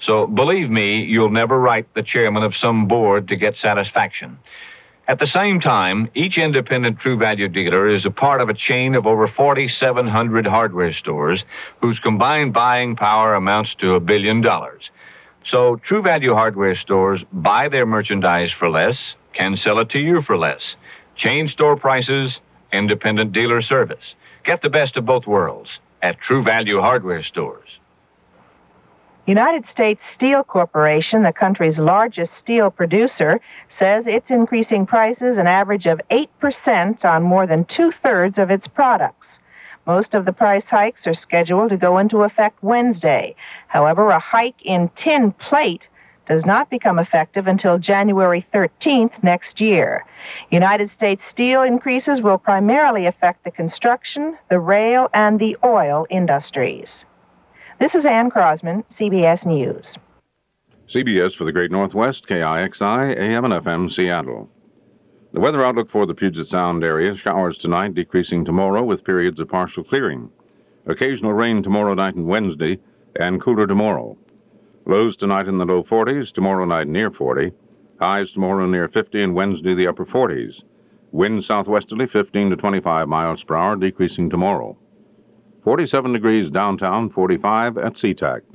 So believe me, you'll never write the chairman of some board to get satisfaction. At the same time, each independent True Value dealer is a part of a chain of over forty-seven hundred hardware stores whose combined buying power amounts to a billion dollars. So True Value hardware stores buy their merchandise for less, can sell it to you for less. Chain store prices, independent dealer service. Get the best of both worlds at True Value hardware stores. United States Steel Corporation, the country's largest steel producer, says it's increasing prices an average of eight percent on more than two-thirds of its products. Most of the price hikes are scheduled to go into effect Wednesday. However, a hike in tin plate does not become effective until January thirteenth next year. United States Steel increases will primarily affect the construction, the rail, and the oil industries. This is Ann Crosman, C B S News. C B S for the Great Northwest, K I X I, A M and F M, Seattle. The weather outlook for the Puget Sound area: showers tonight, decreasing tomorrow with periods of partial clearing. Occasional rain tomorrow night and Wednesday, and cooler tomorrow. Lows tonight in the low forties, tomorrow night near forty. Highs tomorrow near fifty, and Wednesday the upper forties. Winds southwesterly fifteen to twenty-five miles per hour, decreasing tomorrow. forty-seven degrees downtown, forty-five at SeaTac.